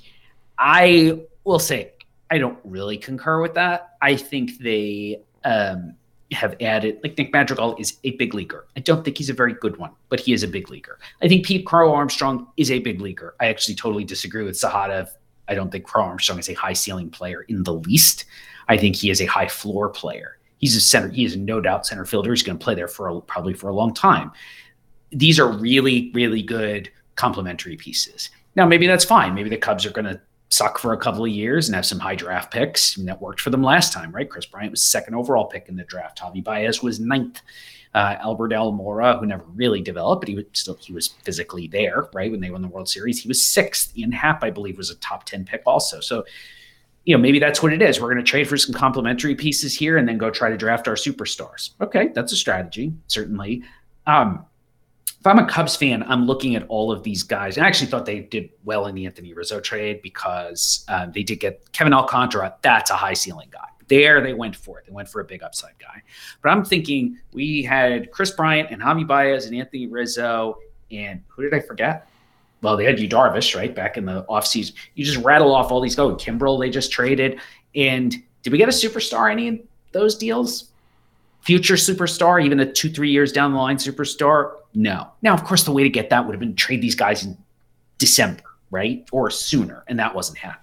Speaker 4: I will say, I don't really concur with that. I think they um, have added, like Nick Madrigal is a big leaguer. I don't think he's a very good one, but he is a big leaguer. I think Pete Crow Armstrong is a big leaguer. I actually totally disagree with Sahadev. I don't think Crow Armstrong is a high ceiling player in the least. I think he is a high floor player. He's a center. He is no doubt center fielder. He's going to play there for a, probably for a long time. These are really, really good complementary pieces. Now, maybe that's fine. Maybe the Cubs are going to suck for a couple of years and have some high draft picks. And that worked for them last time, right? Chris Bryant was second overall pick in the draft. Javi Baez was ninth. Uh, Albert Almora, who never really developed, but he was still he was physically there, right? When they won the World Series, he was sixth. Ian Happ, I believe, was a top ten pick also. So, you know, maybe that's what it is. We're going to trade for some complementary pieces here and then go try to draft our superstars. Okay, that's a strategy, certainly. Um, if I'm a Cubs fan, I'm looking at all of these guys. And I actually thought they did well in the Anthony Rizzo trade because uh, they did get Kevin Alcantara. That's a high ceiling guy. There, they went for it. They went for a big upside guy. But I'm thinking we had Chris Bryant and Javi Baez and Anthony Rizzo. And who did I forget? Well, they had Yu Darvish, right, back in the offseason. You just rattle off all these. Oh, Kimbrel, they just traded. And did we get a superstar any of those deals? Future superstar, even a two, three years down the line superstar? No. Now, of course, the way to get that would have been to trade these guys in December, right, or sooner. And that wasn't happening.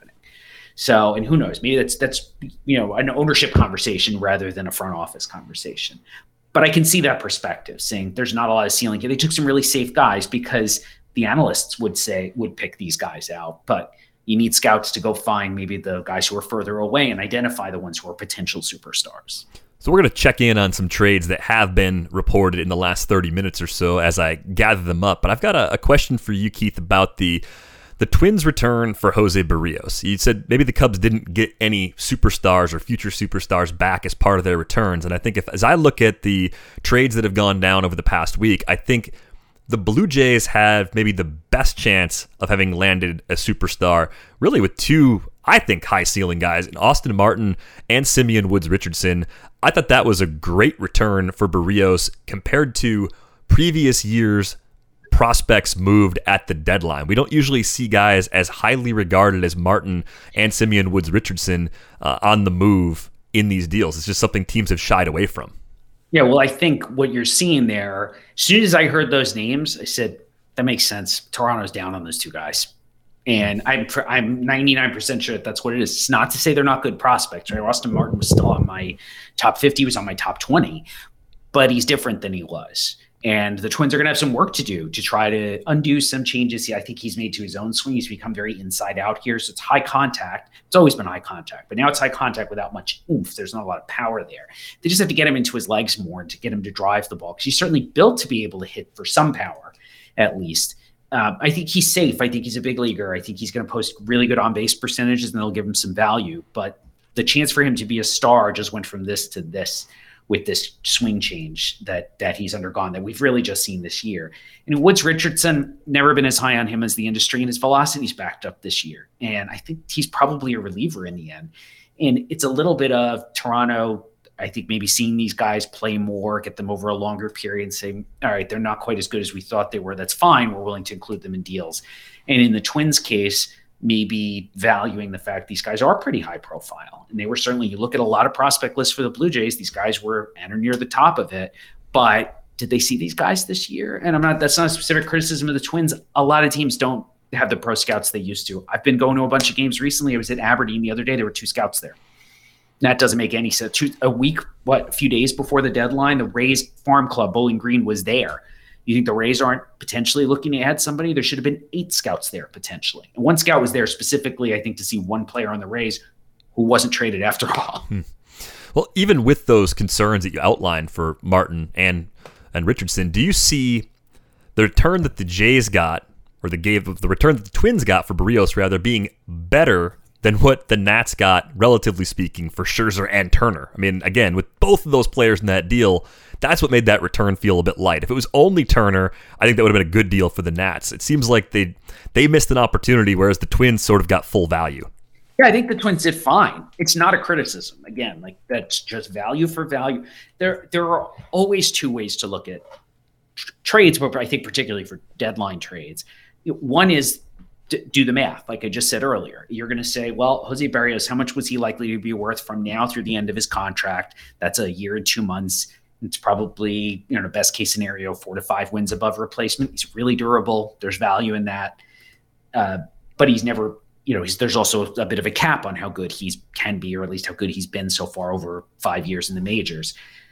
Speaker 4: So, and who knows, maybe that's, that's, you know, an ownership conversation rather than a front office conversation. But I can see that perspective, saying there's not a lot of ceiling here. They took some really safe guys because the analysts would say, would pick these guys out. But you need scouts to go find maybe the guys who are further away and identify the ones who are potential superstars.
Speaker 3: So we're going to check in on some trades that have been reported in the last thirty minutes or so as I gather them up. But I've got a, a question for you, Keith, about the The Twins' return for Jose Barrios. You said maybe the Cubs didn't get any superstars or future superstars back as part of their returns. And I think if, as I look at the trades that have gone down over the past week, I think the Blue Jays have maybe the best chance of having landed a superstar, really with two, I think, high-ceiling guys, in Austin Martin and Simeon Woods Richardson. I thought that was a great return for Barrios compared to previous years' prospects moved at the deadline. We don't usually see guys as highly regarded as Martin and Simeon Woods Richardson uh, on the move in these deals. It's just something teams have shied away from.
Speaker 4: Yeah, well, I think what you're seeing there, as soon as I heard those names, I said, that makes sense. Toronto's down on those two guys. And I'm I'm ninety-nine percent sure that that's what it is. It's not to say they're not good prospects, right? Austin Martin was still on my top fifty, he was on my top twenty, but he's different than he was. And the Twins are going to have some work to do to try to undo some changes I think he's made to his own swing. He's become very inside out here. So it's high contact. It's always been high contact, but now it's high contact without much oomph. There's not a lot of power there. They just have to get him into his legs more and to get him to drive the ball, because he's certainly built to be able to hit for some power, at least. Um, I think he's safe. I think he's a big leaguer. I think he's going to post really good on-base percentages, and they'll give him some value. But the chance for him to be a star just went from this to this with this swing change that that he's undergone that we've really just seen this year. And Woods Richardson, never been as high on him as the industry, and his velocity's backed up this year. And I think he's probably a reliever in the end. And it's a little bit of Toronto, I think, maybe seeing these guys play more, get them over a longer period and saying, all right, they're not quite as good as we thought they were. That's fine. We're willing to include them in deals. And in the Twins case, maybe valuing the fact these guys are pretty high profile. And they were certainly, you look at a lot of prospect lists for the Blue Jays, these guys were at or near the top of it. But did they see these guys this year? And I'm not, that's not a specific criticism of the Twins. A lot of teams don't have the pro scouts they used to. I've been going to a bunch of games recently. I was at Aberdeen the other day. There were two scouts there. That doesn't make any sense. Two, a week, what, a few days before the deadline, the Rays Farm Club, Bowling Green, was there. You think the Rays aren't potentially looking to add somebody? There should have been eight scouts there potentially. And one scout was there specifically, I think, to see one player on the Rays who wasn't traded after all.
Speaker 3: Hmm. Well, even with those concerns that you outlined for Martin and and Richardson, do you see the return that the Jays got, or the gave the return that the Twins got for Barrios, rather, being better than what the Nats got, relatively speaking, for Scherzer and Turner? I mean, again, with both of those players in that deal, that's what made that return feel a bit light. If it was only Turner, I think that would have been a good deal for the Nats. It seems like they they missed an opportunity, whereas the Twins sort of got full value.
Speaker 4: Yeah, I think the Twins did fine. It's not a criticism. Again, like, that's just value for value. There, there are always two ways to look at tr- trades, but I think particularly for deadline trades. One is d- do the math, like I just said earlier. You're going to say, well, Jose Barrios, how much was he likely to be worth from now through the end of his contract? That's a year and two months. It's probably, you know, the best case scenario, four to five wins above replacement. He's really durable. There's value in that. Uh, but he's never, you know, he's, there's also a bit of a cap on how good he can be, or at least how good he's been so far over five years in the majors.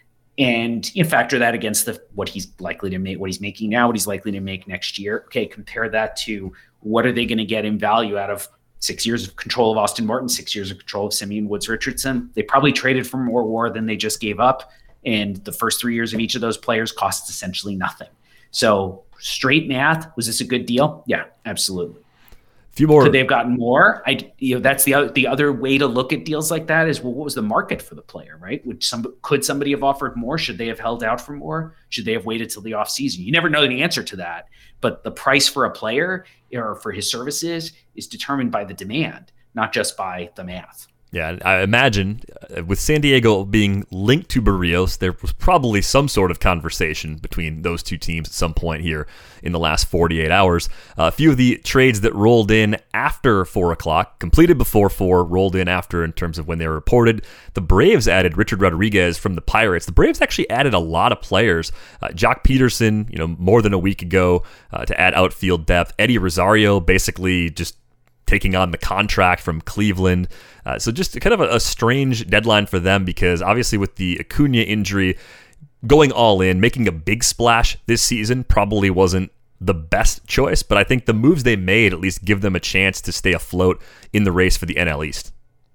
Speaker 4: And you know, factor that against the what he's likely to make, what he's making now, what he's likely to make next year. Okay, compare that to what are they going to get in value out of six years of control of Austin Martin, six years of control of Simeon Woods Richardson. They probably traded for more WAR than they just gave up. And the first three years of each of those players costs essentially nothing. So straight math, was this a good deal? Yeah, absolutely.
Speaker 3: Few more.
Speaker 4: Could they have gotten more? I, you know, that's the other, the other way to look at deals like that is, well, what was the market for the player, right? Would some, could somebody have offered more? Should they have held out for more? Should they have waited till the offseason? You never know the answer to that. But the price for a player or for his services is determined by the demand, not just by the math.
Speaker 3: Yeah, I imagine uh, with San Diego being linked to Berríos, there was probably some sort of conversation between those two teams at some point here in the last forty-eight hours. Uh, a few of the trades that rolled in after four o'clock, completed before four, rolled in after in terms of when they were reported. The Braves added Richard Rodriguez from the Pirates. The Braves actually added a lot of players. Uh, Jock Peterson, you know, more than a week ago uh, to add outfield depth. Eddie Rosario basically just taking on the contract from Cleveland. Uh, so just kind of a, a strange deadline for them because obviously with the Acuna injury, going all in, making a big splash this season probably wasn't the best choice, but I think the moves they made at least give them a chance to stay afloat in the race for the N L East.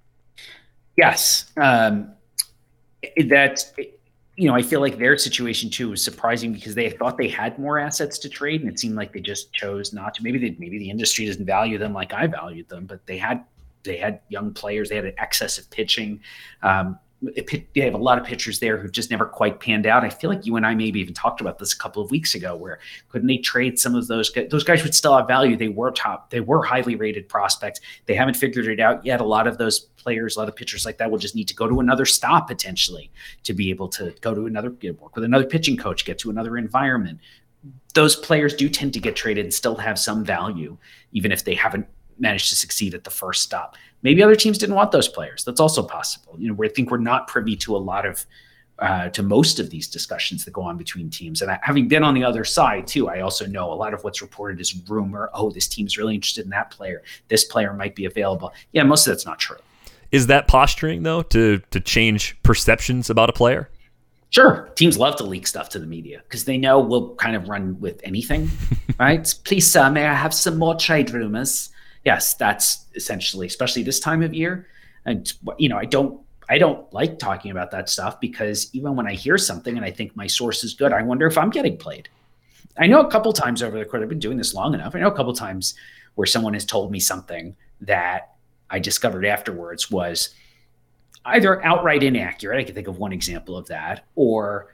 Speaker 4: Yes. Um, that's... You know, I feel like their situation too was surprising because they thought they had more assets to trade, and it seemed like they just chose not to. Maybe they, maybe the industry doesn't value them like I valued them, but they had they had young players, they had an excess of pitching. Um, it, they have a lot of pitchers there who just never quite panned out. I feel like you and I maybe even talked about this a couple of weeks ago, where couldn't they trade some of those guys? Those guys would still have value. They were top, they were highly rated prospects. They haven't figured it out yet. A lot of those players, a lot of pitchers like that will just need to go to another stop potentially to be able to go to another, work with another pitching coach, get to another environment. Those players do tend to get traded and still have some value, even if they haven't managed to succeed at the first stop. Maybe other teams didn't want those players. That's also possible. You know, we think we're not privy to a lot of, uh, to most of these discussions that go on between teams. And I, having been on the other side too, I also know a lot of what's reported is rumor. Oh, this team's really interested in that player. This player might be available. Yeah, most of that's not true.
Speaker 3: Is that posturing though to to change perceptions about a player?
Speaker 4: Sure. Teams love to leak stuff to the media because they know we'll kind of run with anything, right? Please, sir, may I have some more trade rumors? Yes, that's essentially, especially this time of year. And, you know, I don't, I don't like talking about that stuff because even when I hear something and I think my source is good, I wonder if I'm getting played. I know a couple times over the course, I've been doing this long enough. I know a couple times where someone has told me something that I discovered afterwards was either outright inaccurate. I can think of one example of that, or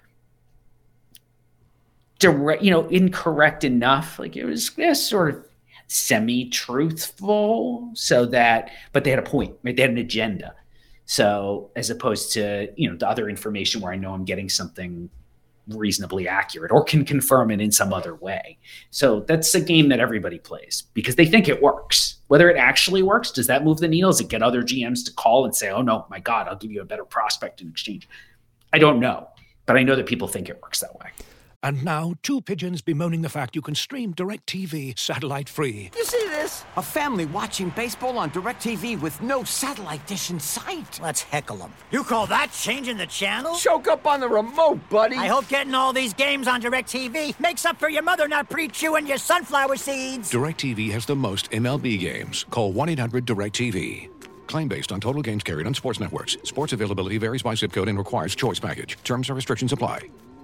Speaker 4: direct, you know, incorrect enough. Like it was yeah, sort of semi-truthful so that, but they had a point, right? They had an agenda. So as opposed to, you know, the other information where I know I'm getting something reasonably accurate or can confirm it in some other way. So that's a game that everybody plays because they think it works. Whether it actually works, does that move the needle? Does it get other G Ms to call and say, oh no, my God, I'll give you a better prospect in exchange? I don't know, but I know that people think it works that way.
Speaker 8: And now, two pigeons bemoaning the fact you can stream DirecTV satellite-free.
Speaker 9: You see this? A family watching baseball on DirecTV with no satellite dish in sight.
Speaker 10: Let's heckle them. You call that changing the channel?
Speaker 9: Choke up on the remote, buddy.
Speaker 10: I hope getting all these games on DirecTV makes up for your mother not pre-chewing your sunflower seeds.
Speaker 8: DirecTV has the most M L B games. Call one eight hundred direct T V. Claim based on total games carried on sports networks. Sports availability varies by zip code and requires choice package. Terms and restrictions apply.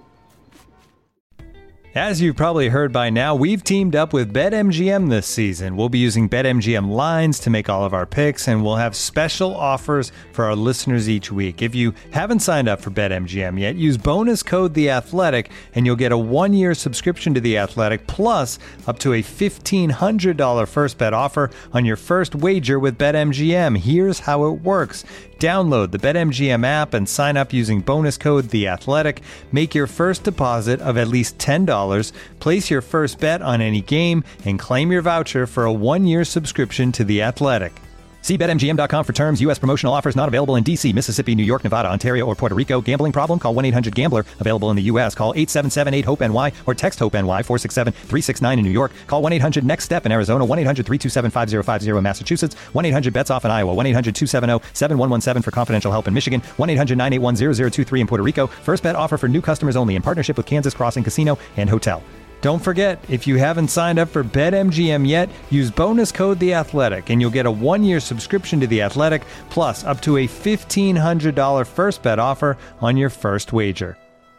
Speaker 6: As you've probably heard by now, we've teamed up with BetMGM this season. We'll be using BetMGM lines to make all of our picks, and we'll have special offers for our listeners each week. If you haven't signed up for BetMGM yet, use bonus code The Athletic, and you'll get a one-year subscription to The Athletic, plus up to a fifteen hundred dollars first bet offer on your first wager with BetMGM. Here's how it works. Download the BetMGM app and sign up using bonus code The Athletic. Make your first deposit of at least ten dollars. Place your first bet on any game and claim your voucher for a one-year subscription to The Athletic. See Bet M G M dot com for terms. U S promotional offers not available in D C, Mississippi, New York, Nevada, Ontario, or Puerto Rico. Gambling problem? Call one eight hundred gambler. Available in the U S. Call eight seven seven eight hope N Y or text HOPE-NY four six seven three six nine in New York. Call one eight hundred next step in Arizona. one eight hundred three two seven five zero five zero in Massachusetts. one eight hundred bets off in Iowa. one eight hundred two seven zero seven one one seven for confidential help in Michigan. one eight hundred nine eight one zero zero two three in Puerto Rico. First bet offer for new customers only in partnership with Kansas Crossing Casino and Hotel. Don't forget, if you haven't signed up for BetMGM yet, use bonus code The Athletic, and you'll get a one-year subscription to The Athletic, plus up to a fifteen hundred dollars first bet offer on your first wager.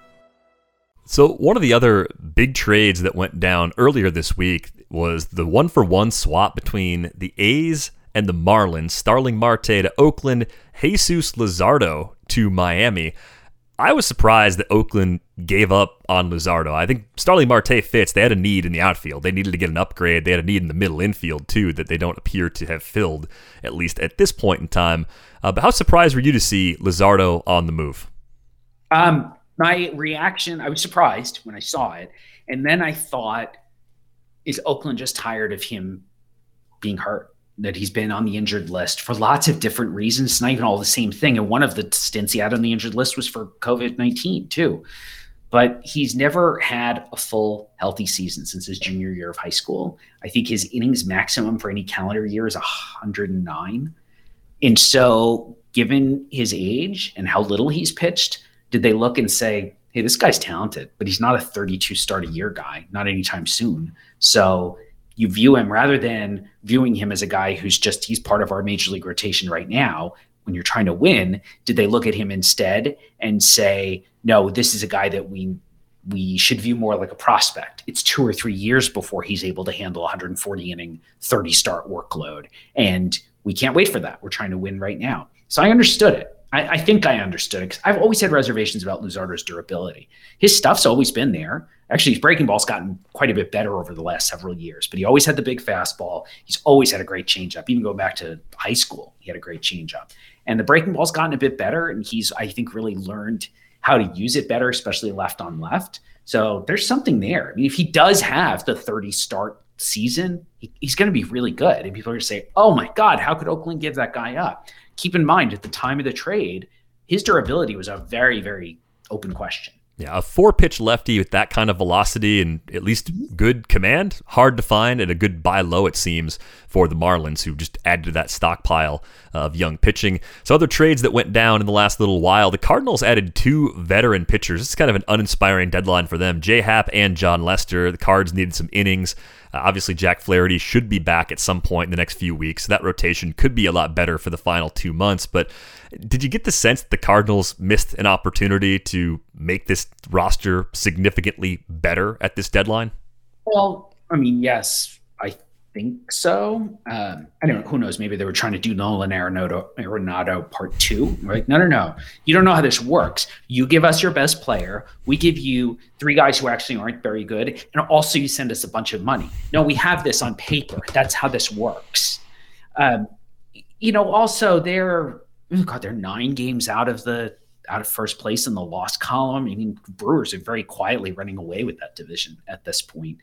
Speaker 3: So one of the other big trades that went down earlier this week was the one-for-one swap between the A's and the Marlins. Starling Marte to Oakland, Jesus Luzardo to Miami. I was surprised that Oakland gave up on Luzardo. I think Starling Marte fits. They had a need in the outfield. They needed to get an upgrade. They had a need in the middle infield, too, that they don't appear to have filled, at least at this point in time. Uh, but how surprised were you to see Luzardo on the move?
Speaker 4: Um, my reaction, I was surprised when I saw it. And then I thought, is Oakland just tired of him being hurt? That he's been on the injured list for lots of different reasons. It's not even all the same thing. And one of the stints he had on the injured list was for covid nineteen too. But he's never had a full healthy season since his junior year of high school. I think his innings maximum for any calendar year is one hundred nine. And so given his age and how little he's pitched, did they look and say, hey, this guy's talented, but he's not a thirty-two start a year guy, not anytime soon. So you view him rather than viewing him as a guy who's just, he's part of our major league rotation right now. When you're trying to win, did they look at him instead and say, no, this is a guy that we, we should view more like a prospect. It's two or three years before he's able to handle one hundred forty inning, thirty start workload. And we can't wait for that. We're trying to win right now. So I understood it. I, I think I understood it because I've always had reservations about Luzardo's durability. His stuff's always been there. Actually, his breaking ball's gotten quite a bit better over the last several years, but he always had the big fastball. He's always had a great changeup. Even going back to high school, he had a great changeup. And the breaking ball's gotten a bit better, and he's, I think, really learned how to use it better, especially left on left. So there's something there. I mean, if he does have the thirty start season, he, he's going to be really good. And people are going to say, oh my God, how could Oakland give that guy up? Keep in mind, at the time of the trade, his durability was a very, very open question.
Speaker 3: Yeah, a four-pitch lefty with that kind of velocity and at least good command, hard to find, and a good buy low, it seems, for the Marlins, who just added to that stockpile of young pitching. So other trades that went down in the last little while, the Cardinals added two veteran pitchers. This is kind of an uninspiring deadline for them. J Happ and John Lester. The Cards needed some innings. Uh, obviously, Jack Flaherty should be back at some point in the next few weeks. So that rotation could be a lot better for the final two months. But did you get the sense that the Cardinals missed an opportunity to make this roster significantly better at this deadline?
Speaker 4: Well, I mean, yes, I think so. Um, I don't know. Who knows? Maybe they were trying to do Nolan Arenado, Arenado part two. Right? No, no, no. You don't know how this works. You give us your best player. We give you three guys who actually aren't very good. And also you send us a bunch of money. No, we have this on paper. That's how this works. Um, you know, also they're, oh God, they're nine games out of the out of first place in the loss column. I mean, Brewers are very quietly running away with that division at this point.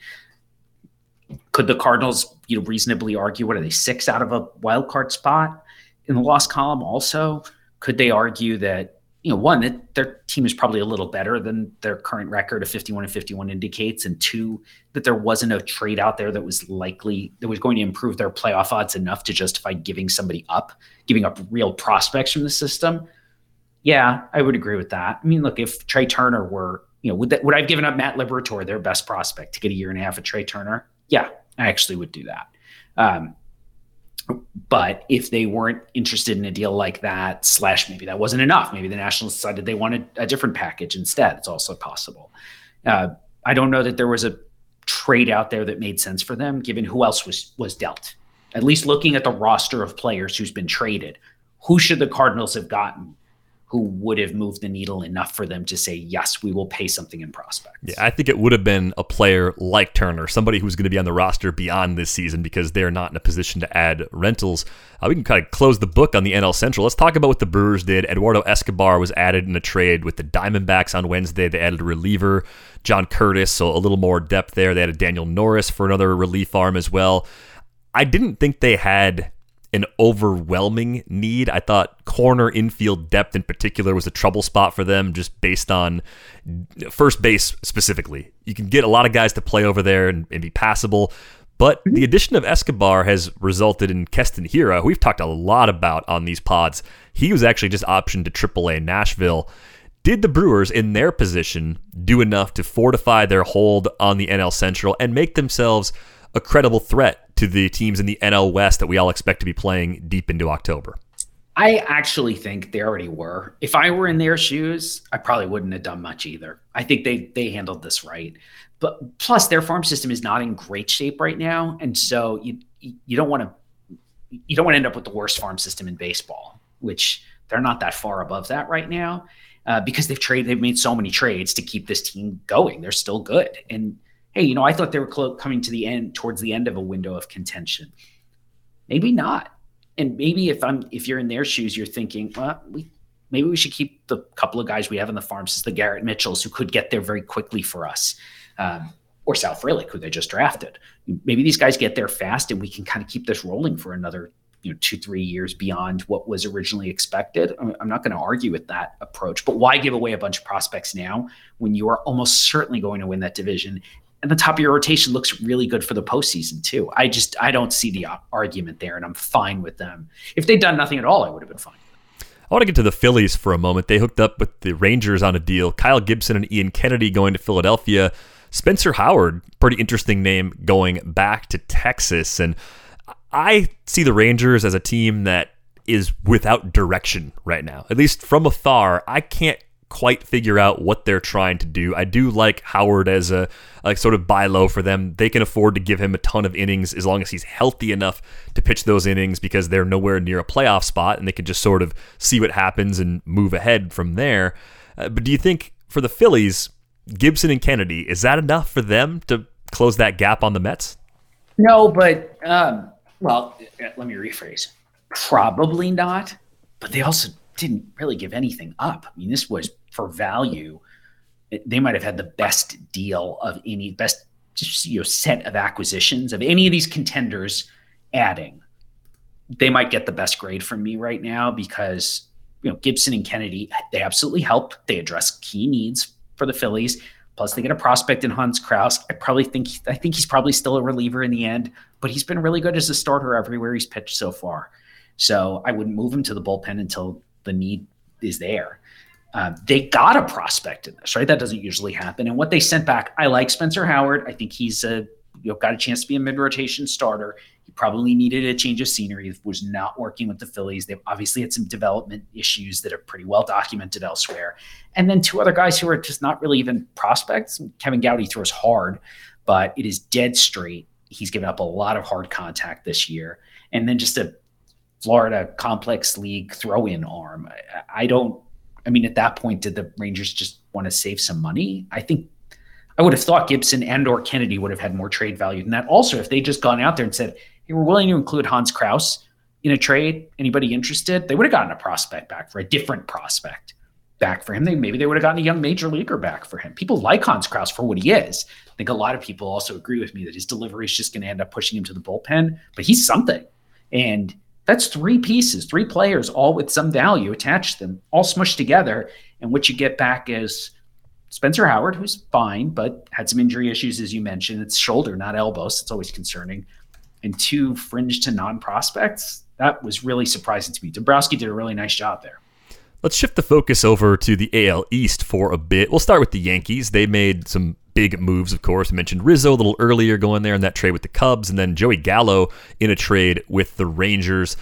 Speaker 4: Could the Cardinals, you know, reasonably argue, what are they, six out of a wild card spot in the loss column? Also, could they argue that, you know, one, that their team is probably a little better than their current record of fifty-one and fifty-one indicates, and two, that there wasn't a trade out there that was likely, that was going to improve their playoff odds enough to justify giving somebody up, giving up real prospects from the system? Yeah, I would agree with that. I mean, look, if Trey Turner were, you know, would that, would I have given up Matt Liberatore, their best prospect, to get a year and a half of Trey Turner? Yeah, I actually would do that. Um, but if they weren't interested in a deal like that, slash maybe that wasn't enough, maybe the Nationals decided they wanted a different package instead. It's also possible. Uh, I don't know that there was a trade out there that made sense for them, given who else was was dealt. At least looking at the roster of players who's been traded, who should the Cardinals have gotten who would have moved the needle enough for them to say, yes, we will pay something in prospects?
Speaker 3: Yeah, I think it would have been a player like Turner, somebody who's going to be on the roster beyond this season because they're not in a position to add rentals. Uh, we can kind of close the book on the N L Central. Let's talk about what the Brewers did. Eduardo Escobar was added in a trade with the Diamondbacks on Wednesday. They added a reliever, John Curtis, so a little more depth there. They added Daniel Norris for another relief arm as well. I didn't think they had an overwhelming need. I thought corner infield depth in particular was a trouble spot for them, just based on first base specifically. You can get a lot of guys to play over there and, and be passable, but the addition of Escobar has resulted in Keston Hiura, who we've talked a lot about on these pods. He was actually just optioned to triple A Nashville. Did the Brewers, in their position, do enough to fortify their hold on the N L Central and make themselves a credible threat to the teams in the N L West that we all expect to be playing deep into October?
Speaker 4: I actually think they already were. If I were in their shoes, I probably wouldn't have done much either. I think they they handled this right. But plus, their farm system is not in great shape right now, and so you you don't want to you don't want to end up with the worst farm system in baseball, which they're not that far above that right now, uh, because they've traded they've made so many trades to keep this team going. They're still good, and hey, you know, I thought they were clo- coming to the end towards the end of a window of contention. Maybe not. And maybe if I'm if you're in their shoes, you're thinking, well, we maybe we should keep the couple of guys we have in the farms, the Garrett Mitchells, who could get there very quickly for us, um, or Sal Frelick, who they just drafted. Maybe these guys get there fast, and we can kind of keep this rolling for another, you know, two, three years beyond what was originally expected. I'm not going to argue with that approach, but why give away a bunch of prospects now when you are almost certainly going to win that division? And the top of your rotation looks really good for the postseason too. I just, I don't see the argument there, and I'm fine with them. If they'd done nothing at all, I would have been fine.
Speaker 3: I want to get to the Phillies for a moment. They hooked up with the Rangers on a deal. Kyle Gibson and Ian Kennedy going to Philadelphia. Spencer Howard, pretty interesting name, going back to Texas. And I see the Rangers as a team that is without direction right now. At least from afar, I can't quite figure out what they're trying to do. I do like Howard as a like sort of buy low for them. They can afford to give him a ton of innings as long as he's healthy enough to pitch those innings, because they're nowhere near a playoff spot and they can just sort of see what happens and move ahead from there. Uh, but do you think for the Phillies, Gibson and Kennedy, is that enough for them to close that gap on the Mets?
Speaker 4: No, but um, well, let me rephrase. Probably not, but they also didn't really give anything up. I mean, this was for value. They might have had the best deal of any best just, you know, set of acquisitions of any of these contenders adding. They might get the best grade from me right now because, you know, Gibson and Kennedy, they absolutely help. They address key needs for the Phillies. Plus they get a prospect in Hans Kraus. I probably think, I think he's probably still a reliever in the end, but he's been really good as a starter everywhere he's pitched so far. So I wouldn't move him to the bullpen until the need is there. Uh, they got a prospect in this, right? That doesn't usually happen. And what they sent back, I like Spencer Howard. I think he's a, you know, got a chance to be a mid-rotation starter. He probably needed a change of scenery. He was not working with the Phillies. They've obviously had some development issues that are pretty well documented elsewhere. And then two other guys who are just not really even prospects. Kevin Gowdy throws hard, but it is dead straight. He's given up a lot of hard contact this year. And then just a Florida complex league throw-in arm. I, I don't, I mean, at that point, did the Rangers just want to save some money? I think I would have thought Gibson and or Kennedy would have had more trade value than that. Also, if they just gone out there and said, hey, we're willing to include Hans Kraus in a trade, anybody interested? They would have gotten a prospect back for a different prospect back for him. They, maybe they would have gotten a young major leaguer back for him. People like Hans Kraus for what he is. I think a lot of people also agree with me that his delivery is just going to end up pushing him to the bullpen, but he's something. And that's three pieces, three players, all with some value attached to them, all smushed together. And what you get back is Spencer Howard, who's fine, but had some injury issues, as you mentioned. It's shoulder, not elbows. It's always concerning. And two fringe to non-prospects. That was really surprising to me. Dombrowski did a really nice job there.
Speaker 3: Let's shift the focus over to the A L East for a bit. We'll start with the Yankees. They made some big moves, of course. I mentioned Rizzo a little earlier going there in that trade with the Cubs, and then Joey Gallo in a trade with the Rangers.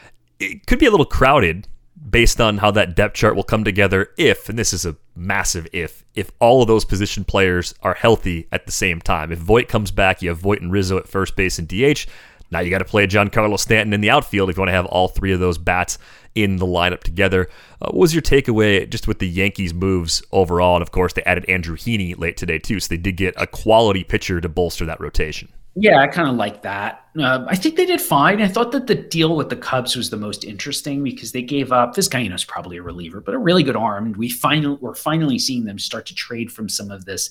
Speaker 3: It could be a little crowded based on how that depth chart will come together if, and this is a massive if, if all of those position players are healthy at the same time. If Voit comes back, you have Voit and Rizzo at first base and D H. Now you got to play Giancarlo Stanton in the outfield if you want to have all three of those bats in the lineup together. Uh, what was your takeaway just with the Yankees' moves overall? And of course, they added Andrew Heaney late today too, so they did get a quality pitcher to bolster that rotation.
Speaker 4: Yeah, I kind of like that. Uh, I think they did fine. I thought that the deal with the Cubs was the most interesting because they gave up, Vizcaino's probably a reliever, but a really good arm. And we finally, we're finally seeing them start to trade from some of this,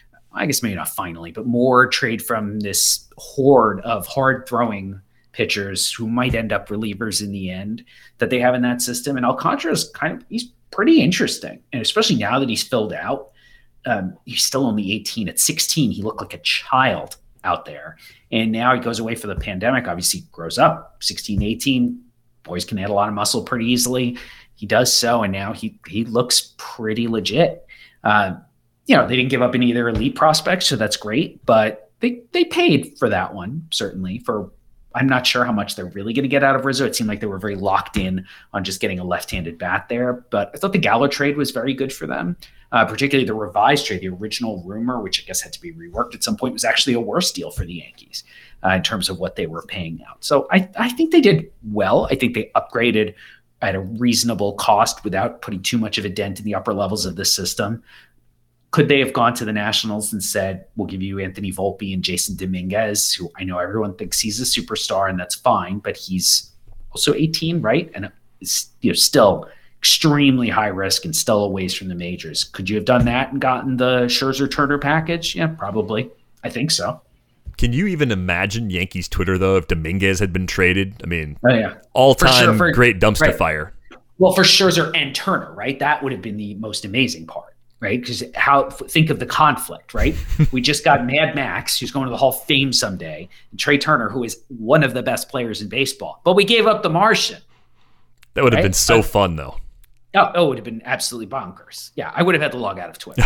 Speaker 4: I guess maybe not finally, but more trade from this horde of hard-throwing pitchers who might end up relievers in the end that they have in that system. And Alcantara's kind of, he's pretty interesting. And especially now that he's filled out, um, he's still only eighteen. At sixteen, he looked like a child out there. And now he goes away for the pandemic, obviously grows up, sixteen, eighteen, boys can add a lot of muscle pretty easily. he does so, and now he he looks pretty legit. Uh, you know, they didn't give up any of their elite prospects, so that's great. But they they paid for that one, certainly. For I'm not sure how much they're really going to get out of Rizzo. It seemed like they were very locked in on just getting a left-handed bat there. But I thought the Gallo trade was very good for them, uh, particularly the revised trade. The original rumor, which I guess had to be reworked at some point, was actually a worse deal for the Yankees uh, in terms of what they were paying out. So I, I think they did well. I think they upgraded at a reasonable cost without putting too much of a dent in the upper levels of the system. Could they have gone to the Nationals and said, we'll give you Anthony Volpe and Jason Dominguez, who I know everyone thinks he's a superstar, and that's fine, but he's also eighteen, right? And is, you know, still extremely high risk and still a ways from the majors. Could you have done that and gotten the Scherzer Turner package? Yeah, probably. I think so.
Speaker 3: Can you even imagine Yankees Twitter, though, if Dominguez had been traded? I mean,
Speaker 4: oh, yeah.
Speaker 3: all-time
Speaker 4: sure, for,
Speaker 3: great dumpster
Speaker 4: right.
Speaker 3: fire.
Speaker 4: Well, for Scherzer and Turner, right? That would have been the most amazing part. Right? Because how think of the conflict, right? We just got Mad Max, who's going to the Hall of Fame someday, and Trey Turner, who is one of the best players in baseball. But we gave up the Martian.
Speaker 3: That would have
Speaker 4: right?
Speaker 3: been so
Speaker 4: uh,
Speaker 3: fun, though.
Speaker 4: Oh, oh, it would have been absolutely bonkers. Yeah, I would have had to log out of Twitter.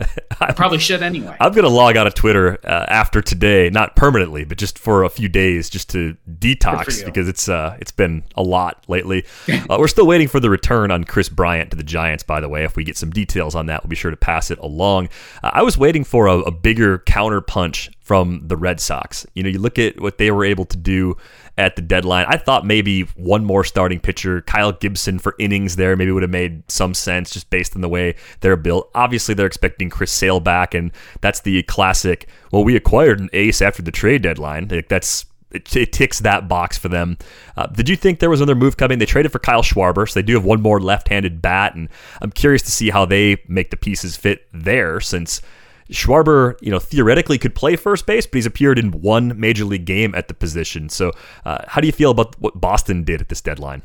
Speaker 4: I probably should anyway.
Speaker 3: I'm going to log out of Twitter uh, after today, not permanently, but just for a few days, just to detox because it's uh, it's been a lot lately. uh, we're still waiting for the return on Chris Bryant to the Giants, by the way. If we get some details on that, we'll be sure to pass it along. Uh, I was waiting for a, a bigger counter punch from the Red Sox. You know, you look at what they were able to do at the deadline. I thought maybe one more starting pitcher, Kyle Gibson for innings there, maybe would have made some sense just based on the way they're built. Obviously, they're expecting Chris Sale back, and that's the classic, well, we acquired an ace after the trade deadline. Like, that's it, it ticks that box for them. Uh, did you think there was another move coming? They traded for Kyle Schwarber, so they do have one more left-handed bat, and I'm curious to see how they make the pieces fit there, since Schwarber, you know, theoretically could play first base, but he's appeared in one major league game at the position. So uh, how do you feel about what Boston did at this deadline?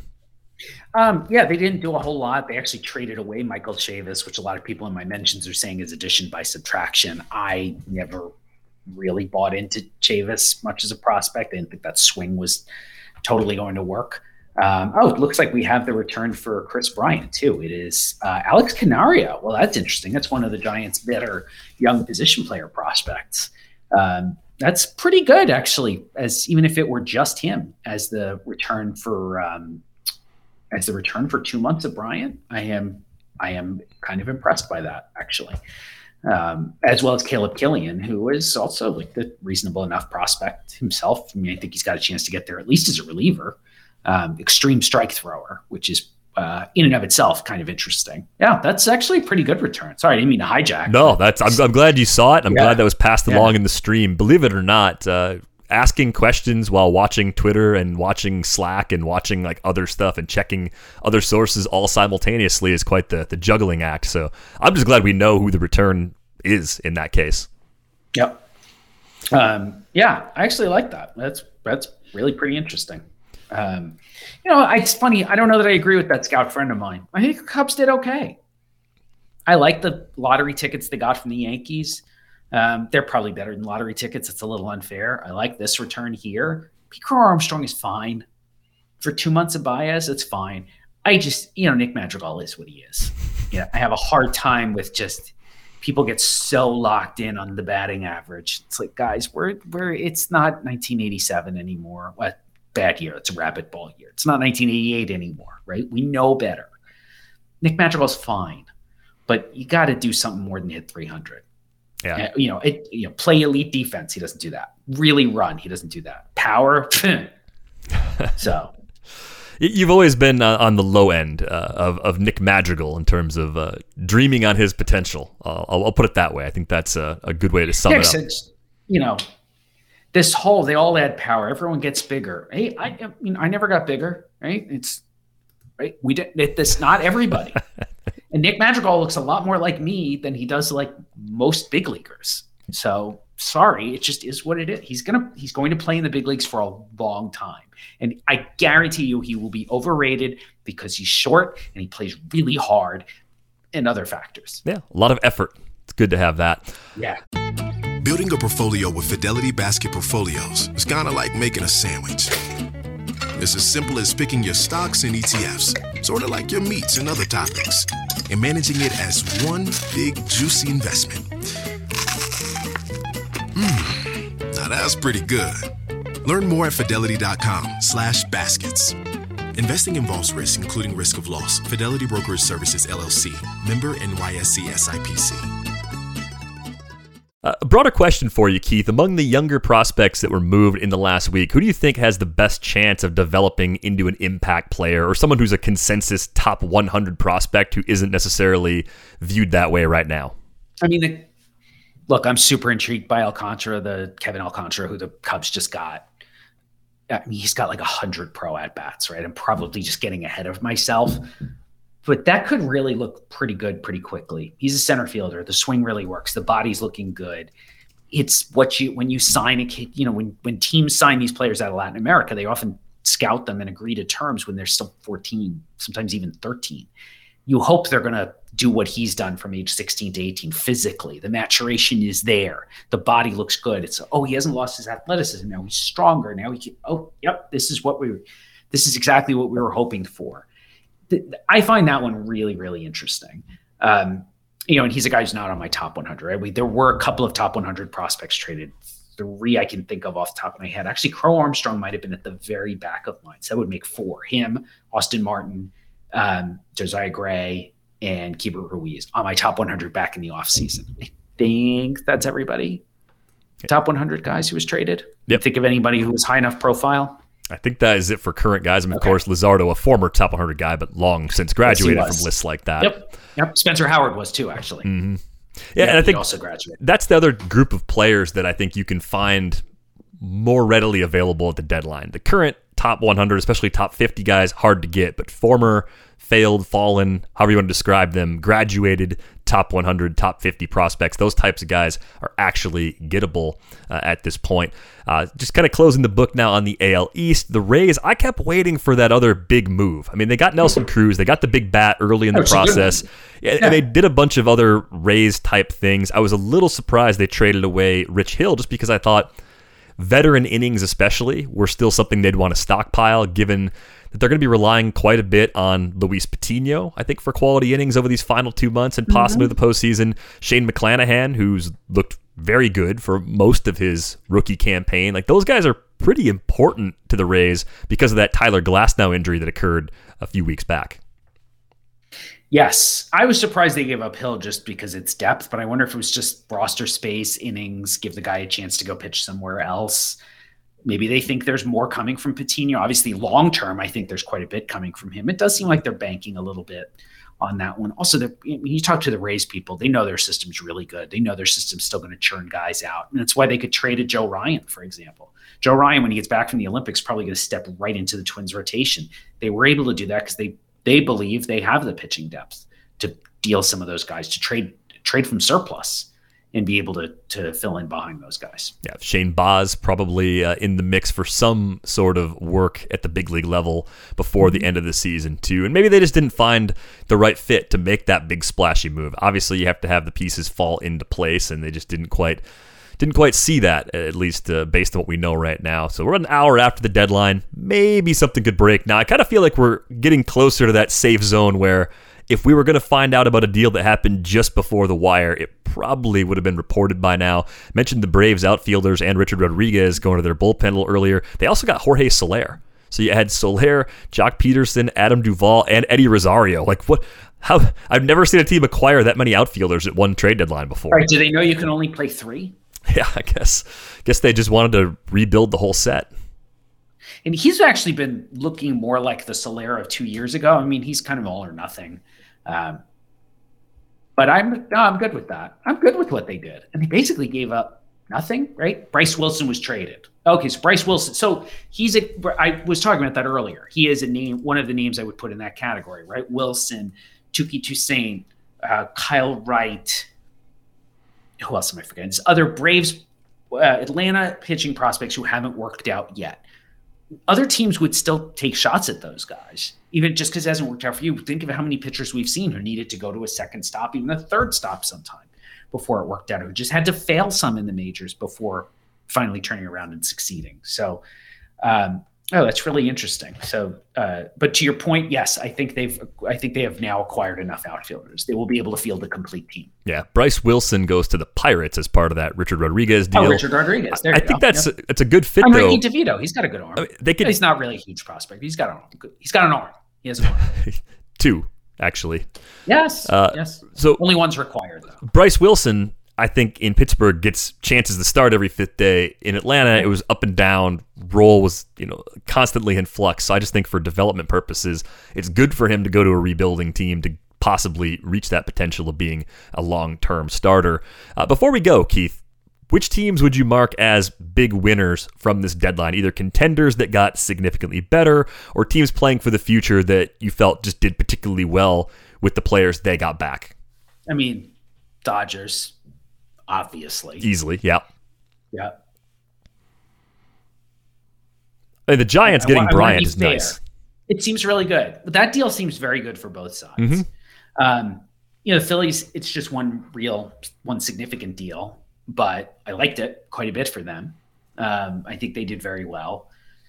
Speaker 4: Um, yeah, they didn't do a whole lot. They actually traded away Michael Chavis, which a lot of people in my mentions are saying is addition by subtraction. I never really bought into Chavis much as a prospect. I didn't think that swing was totally going to work. Um, oh, it looks like we have the return for Chris Bryant, too. It is uh, Alex Canario. Well, that's interesting. That's one of the Giants' better young position player prospects. Um, that's pretty good, actually, as even if it were just him as the return for um, as the return for two months of Bryant. I am I am kind of impressed by that, actually. Um, as well as Caleb Killian, who is also like the reasonable enough prospect himself. I mean, I think he's got a chance to get there at least as a reliever. Um, extreme strike thrower, which is uh, in and of itself kind of interesting. Yeah, that's actually a pretty good return. Sorry, I didn't mean to hijack.
Speaker 3: No, that's I'm, I'm glad you saw it. I'm
Speaker 4: yeah.
Speaker 3: glad that was passed
Speaker 4: yeah.
Speaker 3: along in the stream. Believe it or not, uh, asking questions while watching Twitter and watching Slack and watching like other stuff and checking other sources all simultaneously is quite the, the juggling act. So I'm just glad we know who the return is in that case.
Speaker 4: Yep. Um, yeah, I actually like that. That's that's really pretty interesting. Um, you know, it's funny. I don't know that I agree with that scout friend of mine. I think the Cubs did okay. I like the lottery tickets they got from the Yankees. Um, they're probably better than lottery tickets. It's a little unfair. I like this return here. Pete Crow Armstrong is fine. For two months of Baez, it's fine. I just, you know, Nick Madrigal is what he is. You know, I have a hard time with just people get so locked in on the batting average. It's like, guys, we're, we're, it's not nineteen eighty-seven anymore. What? Bad year. It's a rabbit ball year. It's not nineteen eighty-eight anymore, right? We know better. Nick Madrigal's fine, but you got to do something more than hit three hundred.
Speaker 3: Yeah.
Speaker 4: Uh, you know, it, you know, play elite defense. He doesn't do that. Really run. He doesn't do that. Power. So
Speaker 3: you've always been uh, on the low end uh, of, of Nick Madrigal in terms of uh, dreaming on his potential. Uh, I'll, I'll put it that way. I think that's a, a good way to sum
Speaker 4: yeah,
Speaker 3: it up.
Speaker 4: It's, you know, this whole, they all add power. Everyone gets bigger. Hey, I, I mean, I never got bigger, right? It's right. We did it, this, not everybody. And Nick Madrigal looks a lot more like me than he does like most big leaguers. So sorry, it just is what it is. He's gonna, he's going to play in the big leagues for a long time, and I guarantee you, he will be overrated because he's short and he plays really hard, and other factors.
Speaker 3: Yeah, a lot of effort. It's good to have that.
Speaker 4: Yeah.
Speaker 11: Building a portfolio with Fidelity Basket Portfolios is kind of like making a sandwich. is as simple as picking your stocks and E T Fs, sort of like your meats and other toppings, and managing it as one big, juicy investment. Mmm, now that's pretty good. Learn more at fidelity.com slash baskets. Investing involves risk, including risk of loss. Fidelity Brokerage Services, L L C. Member N Y S E S I P C.
Speaker 3: Uh, a broader question for you, Keith. Among the younger prospects that were moved in the last week, who do you think has the best chance of developing into an impact player or someone who's a consensus top one hundred prospect who isn't necessarily viewed that way right now?
Speaker 4: I mean, the, look, I'm super intrigued by Alcantara, the Kevin Alcantara, who the Cubs just got. I mean, he's got like one hundred pro at-bats, right? I'm probably just getting ahead of myself. But that could really look pretty good pretty quickly. He's a center fielder. The swing really works. The body's looking good. It's what you, when you sign a kid, you know, when, when teams sign these players out of Latin America, they often scout them and agree to terms when they're still fourteen, sometimes even thirteen. You hope they're going to do what he's done from age sixteen to eighteen physically. The maturation is there. The body looks good. It's, oh, he hasn't lost his athleticism. Now he's stronger. Now he can, oh, yep, this is what we, this is exactly what we were hoping for. I find that one really, really interesting. Um, you know, and he's a guy who's not on my top one hundred, right? We, there were a couple of top one hundred prospects traded. Three I can think of off the top of my head. Actually, Crow Armstrong might have been at the very back of mine. So that would make four. Him, Austin Martin, um, Josiah Gray, and Keibert Ruiz on my top one hundred back in the offseason. I think that's everybody. Top one hundred guys who was traded.
Speaker 3: Yep.
Speaker 4: Think of anybody who was high enough profile?
Speaker 3: I think that is it for current guys. I mean,
Speaker 4: Okay.
Speaker 3: of course, Luzardo, a former top one hundred guy, but long since graduated
Speaker 4: Yes, he was.
Speaker 3: from lists like that.
Speaker 4: Yep. Yep. Spencer Howard was too, actually.
Speaker 3: Mm-hmm. Yeah, and I
Speaker 4: he
Speaker 3: think
Speaker 4: also graduated.
Speaker 3: that's the other group of players that I think you can find more readily available at the deadline. The current top one hundred, especially top fifty guys, hard to get, but former, failed, fallen, however you want to describe them, graduated top one hundred, top fifty prospects, those types of guys are actually gettable uh, at this point. Uh, just kind of closing the book now on the A L East. The Rays, I kept waiting for that other big move. I mean, they got Nelson Cruz, they got the big bat early in the
Speaker 4: That's a good
Speaker 3: process.
Speaker 4: one.
Speaker 3: Yeah,
Speaker 4: Yeah.
Speaker 3: and they did a bunch of other Rays type things. I was a little surprised they traded away Rich Hill just because I thought veteran innings especially were still something they'd want to stockpile, given that they're going to be relying quite a bit on Luis Patino, I think, for quality innings over these final two months and possibly the postseason. Shane McClanahan, who's looked very good for most of his rookie campaign. Like, those guys are pretty important to the Rays because of that Tyler Glasnow injury that occurred a few weeks back.
Speaker 4: Yes. I was surprised they gave up Hill just because it's depth, but I wonder if it was just roster space, innings, give the guy a chance to go pitch somewhere else. Maybe they think there's more coming from Patino. Obviously, long term, I think there's quite a bit coming from him. It does seem like they're banking a little bit on that one. Also, the, when you talk to the Rays people, they know their system's really good. They know their system's still going to churn guys out. And that's why they could trade a Joe Ryan, for example. Joe Ryan, when he gets back from the Olympics, probably going to step right into the Twins rotation. They were able to do that because they they believe they have the pitching depth to deal some of those guys, to trade trade from surplus and be able to to fill in behind those guys.
Speaker 3: Yeah, Shane Baz probably uh, in the mix for some sort of work at the big league level before the end of the season too. And maybe they just didn't find the right fit to make that big splashy move. Obviously, you have to have the pieces fall into place, and they just didn't quite didn't quite see that, at least uh, based on what we know right now. So we're an hour after the deadline. Maybe something could break. Now, I kind of feel like we're getting closer to that safe zone where if we were going to find out about a deal that happened just before the wire, it probably would have been reported by now. I mentioned the Braves outfielders and Richard Rodriguez going to their bullpen a little earlier. They also got Jorge Soler. So you had Soler, Jock Peterson, Adam Duvall, and Eddie Rosario. Like, what? How? I've never seen a team acquire that many outfielders at one trade deadline before.
Speaker 4: All right, do they know you can only play three?
Speaker 3: Yeah, I guess. Guess they just wanted to rebuild the whole set.
Speaker 4: And he's actually been looking more like the Soler of two years ago. I mean, he's kind of all or nothing. Um, but I'm no, I'm good with that. I'm good with what they did. And they basically gave up nothing, right? Bryce Wilson was traded. Okay, so Bryce Wilson. So he's a, I was talking about that earlier. He is a name, one of the names I would put in that category, right? Wilson, Tuki Toussaint, uh, Kyle Wright. Who else am I forgetting? It's other Braves, uh, Atlanta pitching prospects who haven't worked out yet. Other teams would still take shots at those guys, even just because it hasn't worked out for you. Think of how many pitchers we've seen who needed to go to a second stop, even a third stop sometime before it worked out, who just had to fail some in the majors before finally turning around and succeeding. So um, Oh, that's really interesting. So, uh, but to your point, yes, I think they've, I think they have now acquired enough outfielders. They will be able to field a complete team.
Speaker 3: Yeah, Bryce Wilson goes to the Pirates as part of that Richard Rodriguez deal.
Speaker 4: Oh, Richard Rodriguez. There
Speaker 3: I,
Speaker 4: you
Speaker 3: I think
Speaker 4: go.
Speaker 3: that's
Speaker 4: Yep.
Speaker 3: a, it's a good fit
Speaker 4: I'm
Speaker 3: though.
Speaker 4: Ricky DeVito. He's got a good arm.
Speaker 3: I mean, they could.
Speaker 4: He's not really a huge prospect. He's got an arm. He's got an arm. He has an arm.
Speaker 3: Two, actually.
Speaker 4: Yes.
Speaker 3: Uh,
Speaker 4: yes.
Speaker 3: So
Speaker 4: only one's required though.
Speaker 3: Bryce Wilson, I think in Pittsburgh gets chances to start every fifth day. In Atlanta, it was up and down. Role was, you know, constantly in flux. So I just think for development purposes, it's good for him to go to a rebuilding team to possibly reach that potential of being a long-term starter. Uh, before we go, Keith, which teams would you mark as big winners from this deadline? Either contenders that got significantly better or teams playing for the future that you felt just did particularly well with the players they got back?
Speaker 4: I mean, Dodgers. Obviously.
Speaker 3: Easily, yeah.
Speaker 4: Yeah.
Speaker 3: And the Giants
Speaker 4: I,
Speaker 3: getting
Speaker 4: I, I
Speaker 3: Bryant is nice.
Speaker 4: It seems really good. That deal seems very good for both sides.
Speaker 3: Mm-hmm.
Speaker 4: Um, you know, the Phillies, it's just one real, one significant deal, but I liked it quite a bit for them. Um, I think they did very well.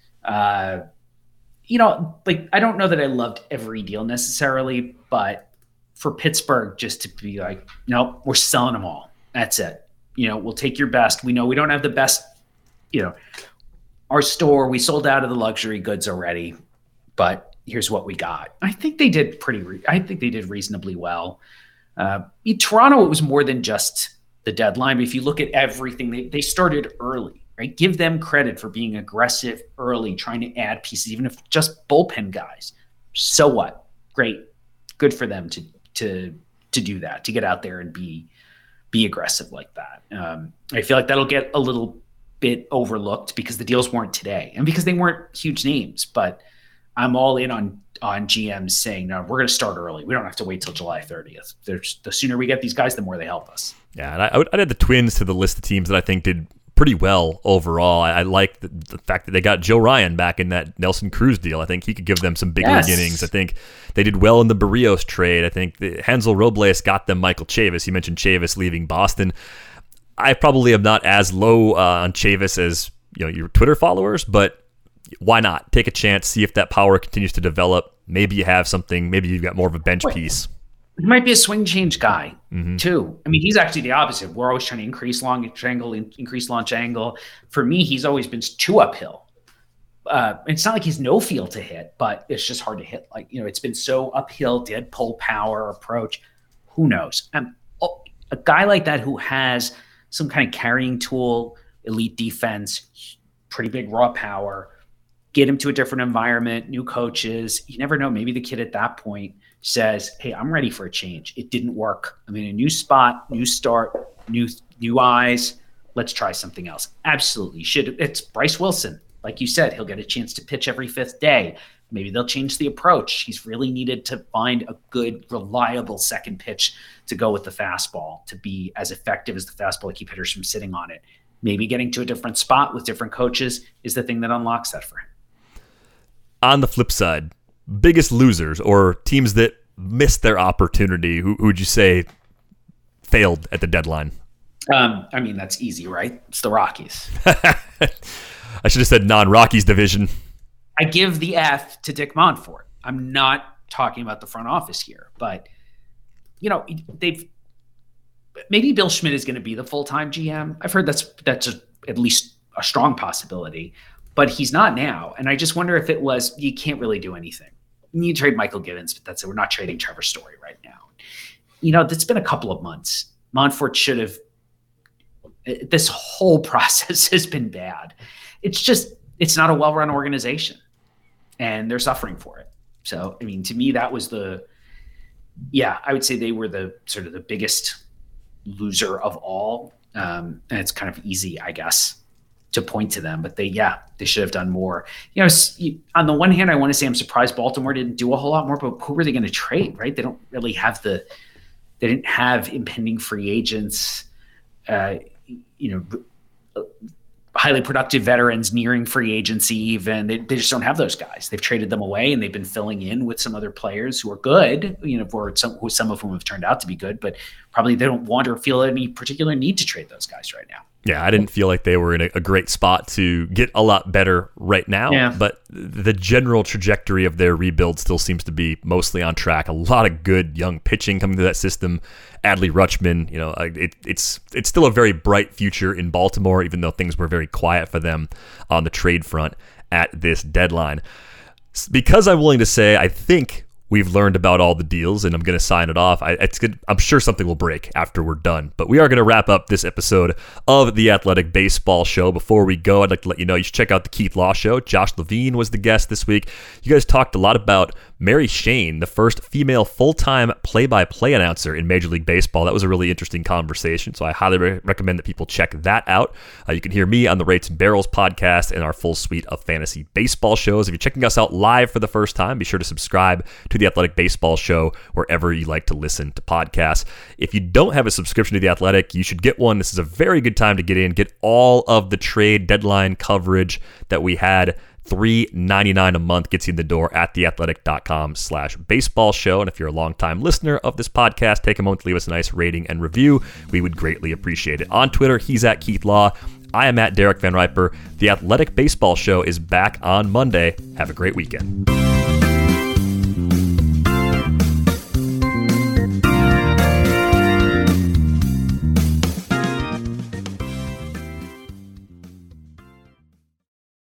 Speaker 4: Uh, you know, like, I don't know that I loved every deal necessarily, but for Pittsburgh, just to be like, nope, we're selling them all. That's it. You know, we'll take your best. We know we don't have the best, you know, our store, we sold out of the luxury goods already, but here's what we got. I think they did pretty, re- I think they did reasonably well. Uh, in Toronto, it was more than just the deadline. But if you look at everything, they, they started early, right? Give them credit for being aggressive early, trying to add pieces, even if just bullpen guys. So what? Great. Good for them to, to, to do that, to get out there and be, be aggressive like that. Um, I feel like that'll get a little bit overlooked because the deals weren't today and because they weren't huge names, but I'm all in on, on G Ms saying, no, we're going to start early. We don't have to wait till July thirtieth. There's, the sooner we get these guys, the more they help us.
Speaker 3: Yeah. And I, I would I'd add the Twins to the list of teams that I think did pretty well overall. I, I like the, the fact that they got Joe Ryan back in that Nelson Cruz deal. I think he could give them some big
Speaker 4: Yes.
Speaker 3: league innings. I think they did well in the Barrios trade. I think the, Hansel Robles got them Michael Chavis. You mentioned Chavis leaving Boston. I probably am not as low uh, on Chavis as, you know, your Twitter followers, but why not take a chance, see if that power continues to develop. Maybe you have something. Maybe you've got more of a bench
Speaker 4: Wait.
Speaker 3: piece.
Speaker 4: He might be a swing change guy
Speaker 3: Mm-hmm.
Speaker 4: too. I mean, he's actually the opposite. We're always trying to increase launch angle, in- increase launch angle. For me, he's always been too uphill. Uh, it's not like he's no feel to hit, but it's just hard to hit. Like, you know, it's been so uphill, dead pull power approach. Who knows? Um, oh, a guy like that who has some kind of carrying tool, elite defense, pretty big raw power, get him to a different environment, new coaches. You never know. Maybe the kid at that point says, hey, I'm ready for a change. It didn't work. I'm in a new spot, new start, new new eyes. Let's try something else. Absolutely. Should it's Bryce Wilson. Like you said, he'll get a chance to pitch every fifth day. Maybe they'll change the approach. He's really needed to find a good, reliable second pitch to go with the fastball, to be as effective as the fastball to keep hitters from sitting on it. Maybe getting to a different spot with different coaches is the thing that unlocks that for him.
Speaker 3: On the flip side, biggest losers or teams that missed their opportunity, who, who would you say failed at the deadline?
Speaker 4: Um, I mean, that's easy, right? It's the Rockies.
Speaker 3: I should have said non-Rockies division.
Speaker 4: I give the F to Dick Montfort. I'm not talking about the front office here, but you know, they've maybe Bill Schmidt is going to be the full-time G M. I've heard that's that's a, at least a strong possibility, but he's not now. And I just wonder if it was, you can't really do anything. You trade Michael Givens, but that's it. We're not trading Trevor Story right now. You know, it's been a couple of months. Montfort should have, this whole process has been bad. It's just, it's not a well-run organization and they're suffering for it. So, I mean, to me, that was the, yeah, I would say they were the sort of the biggest loser of all. Um, and it's kind of easy, I guess, to point to them, but they, yeah, they should have done more. You know, on the one hand, I want to say I'm surprised Baltimore didn't do a whole lot more, but who were they going to trade, right? They don't really have the, they didn't have impending free agents, uh, you know, highly productive veterans nearing free agency even. They, they just don't have those guys. They've traded them away and they've been filling in with some other players who are good, you know, or some, who, some of whom have turned out to be good, but probably they don't want or feel any particular need to trade those guys right now.
Speaker 3: Yeah, I didn't feel like they were in a, a great spot to get a lot better right now.
Speaker 4: Yeah.
Speaker 3: But the general trajectory of their rebuild still seems to be mostly on track. A lot of good young pitching coming to that system. Adley Rutschman, you know, it, it's it's still a very bright future in Baltimore, even though things were very quiet for them on the trade front at this deadline. Because I'm willing to say, I think we've learned about all the deals, and I'm going to sign it off. I, it's good. I'm sure something will break after we're done. But we are going to wrap up this episode of the Athletic Baseball Show. Before we go, I'd like to let you know you should check out the Keith Law Show. Josh Levine was the guest this week. You guys talked a lot about Mary Shane, the first female full-time play-by-play announcer in Major League Baseball. That was a really interesting conversation, so I highly re- recommend that people check that out. Uh, you can hear me on the Rates and Barrels podcast and our full suite of fantasy baseball shows. If you're checking us out live for the first time, be sure to subscribe to the Athletic Baseball Show wherever you like to listen to podcasts. If you don't have a subscription to The Athletic, you should get one. This is a very good time to get in, get all of the trade deadline coverage that we had. three dollars and ninety-nine cents a month gets you in the door at theathletic.com slash baseball show. And if you're a longtime listener of this podcast, take a moment to leave us a nice rating and review. We would greatly appreciate it. On Twitter, he's at Keith Law. I am at Derek Van Riper. The Athletic Baseball Show is back on Monday. Have a great weekend.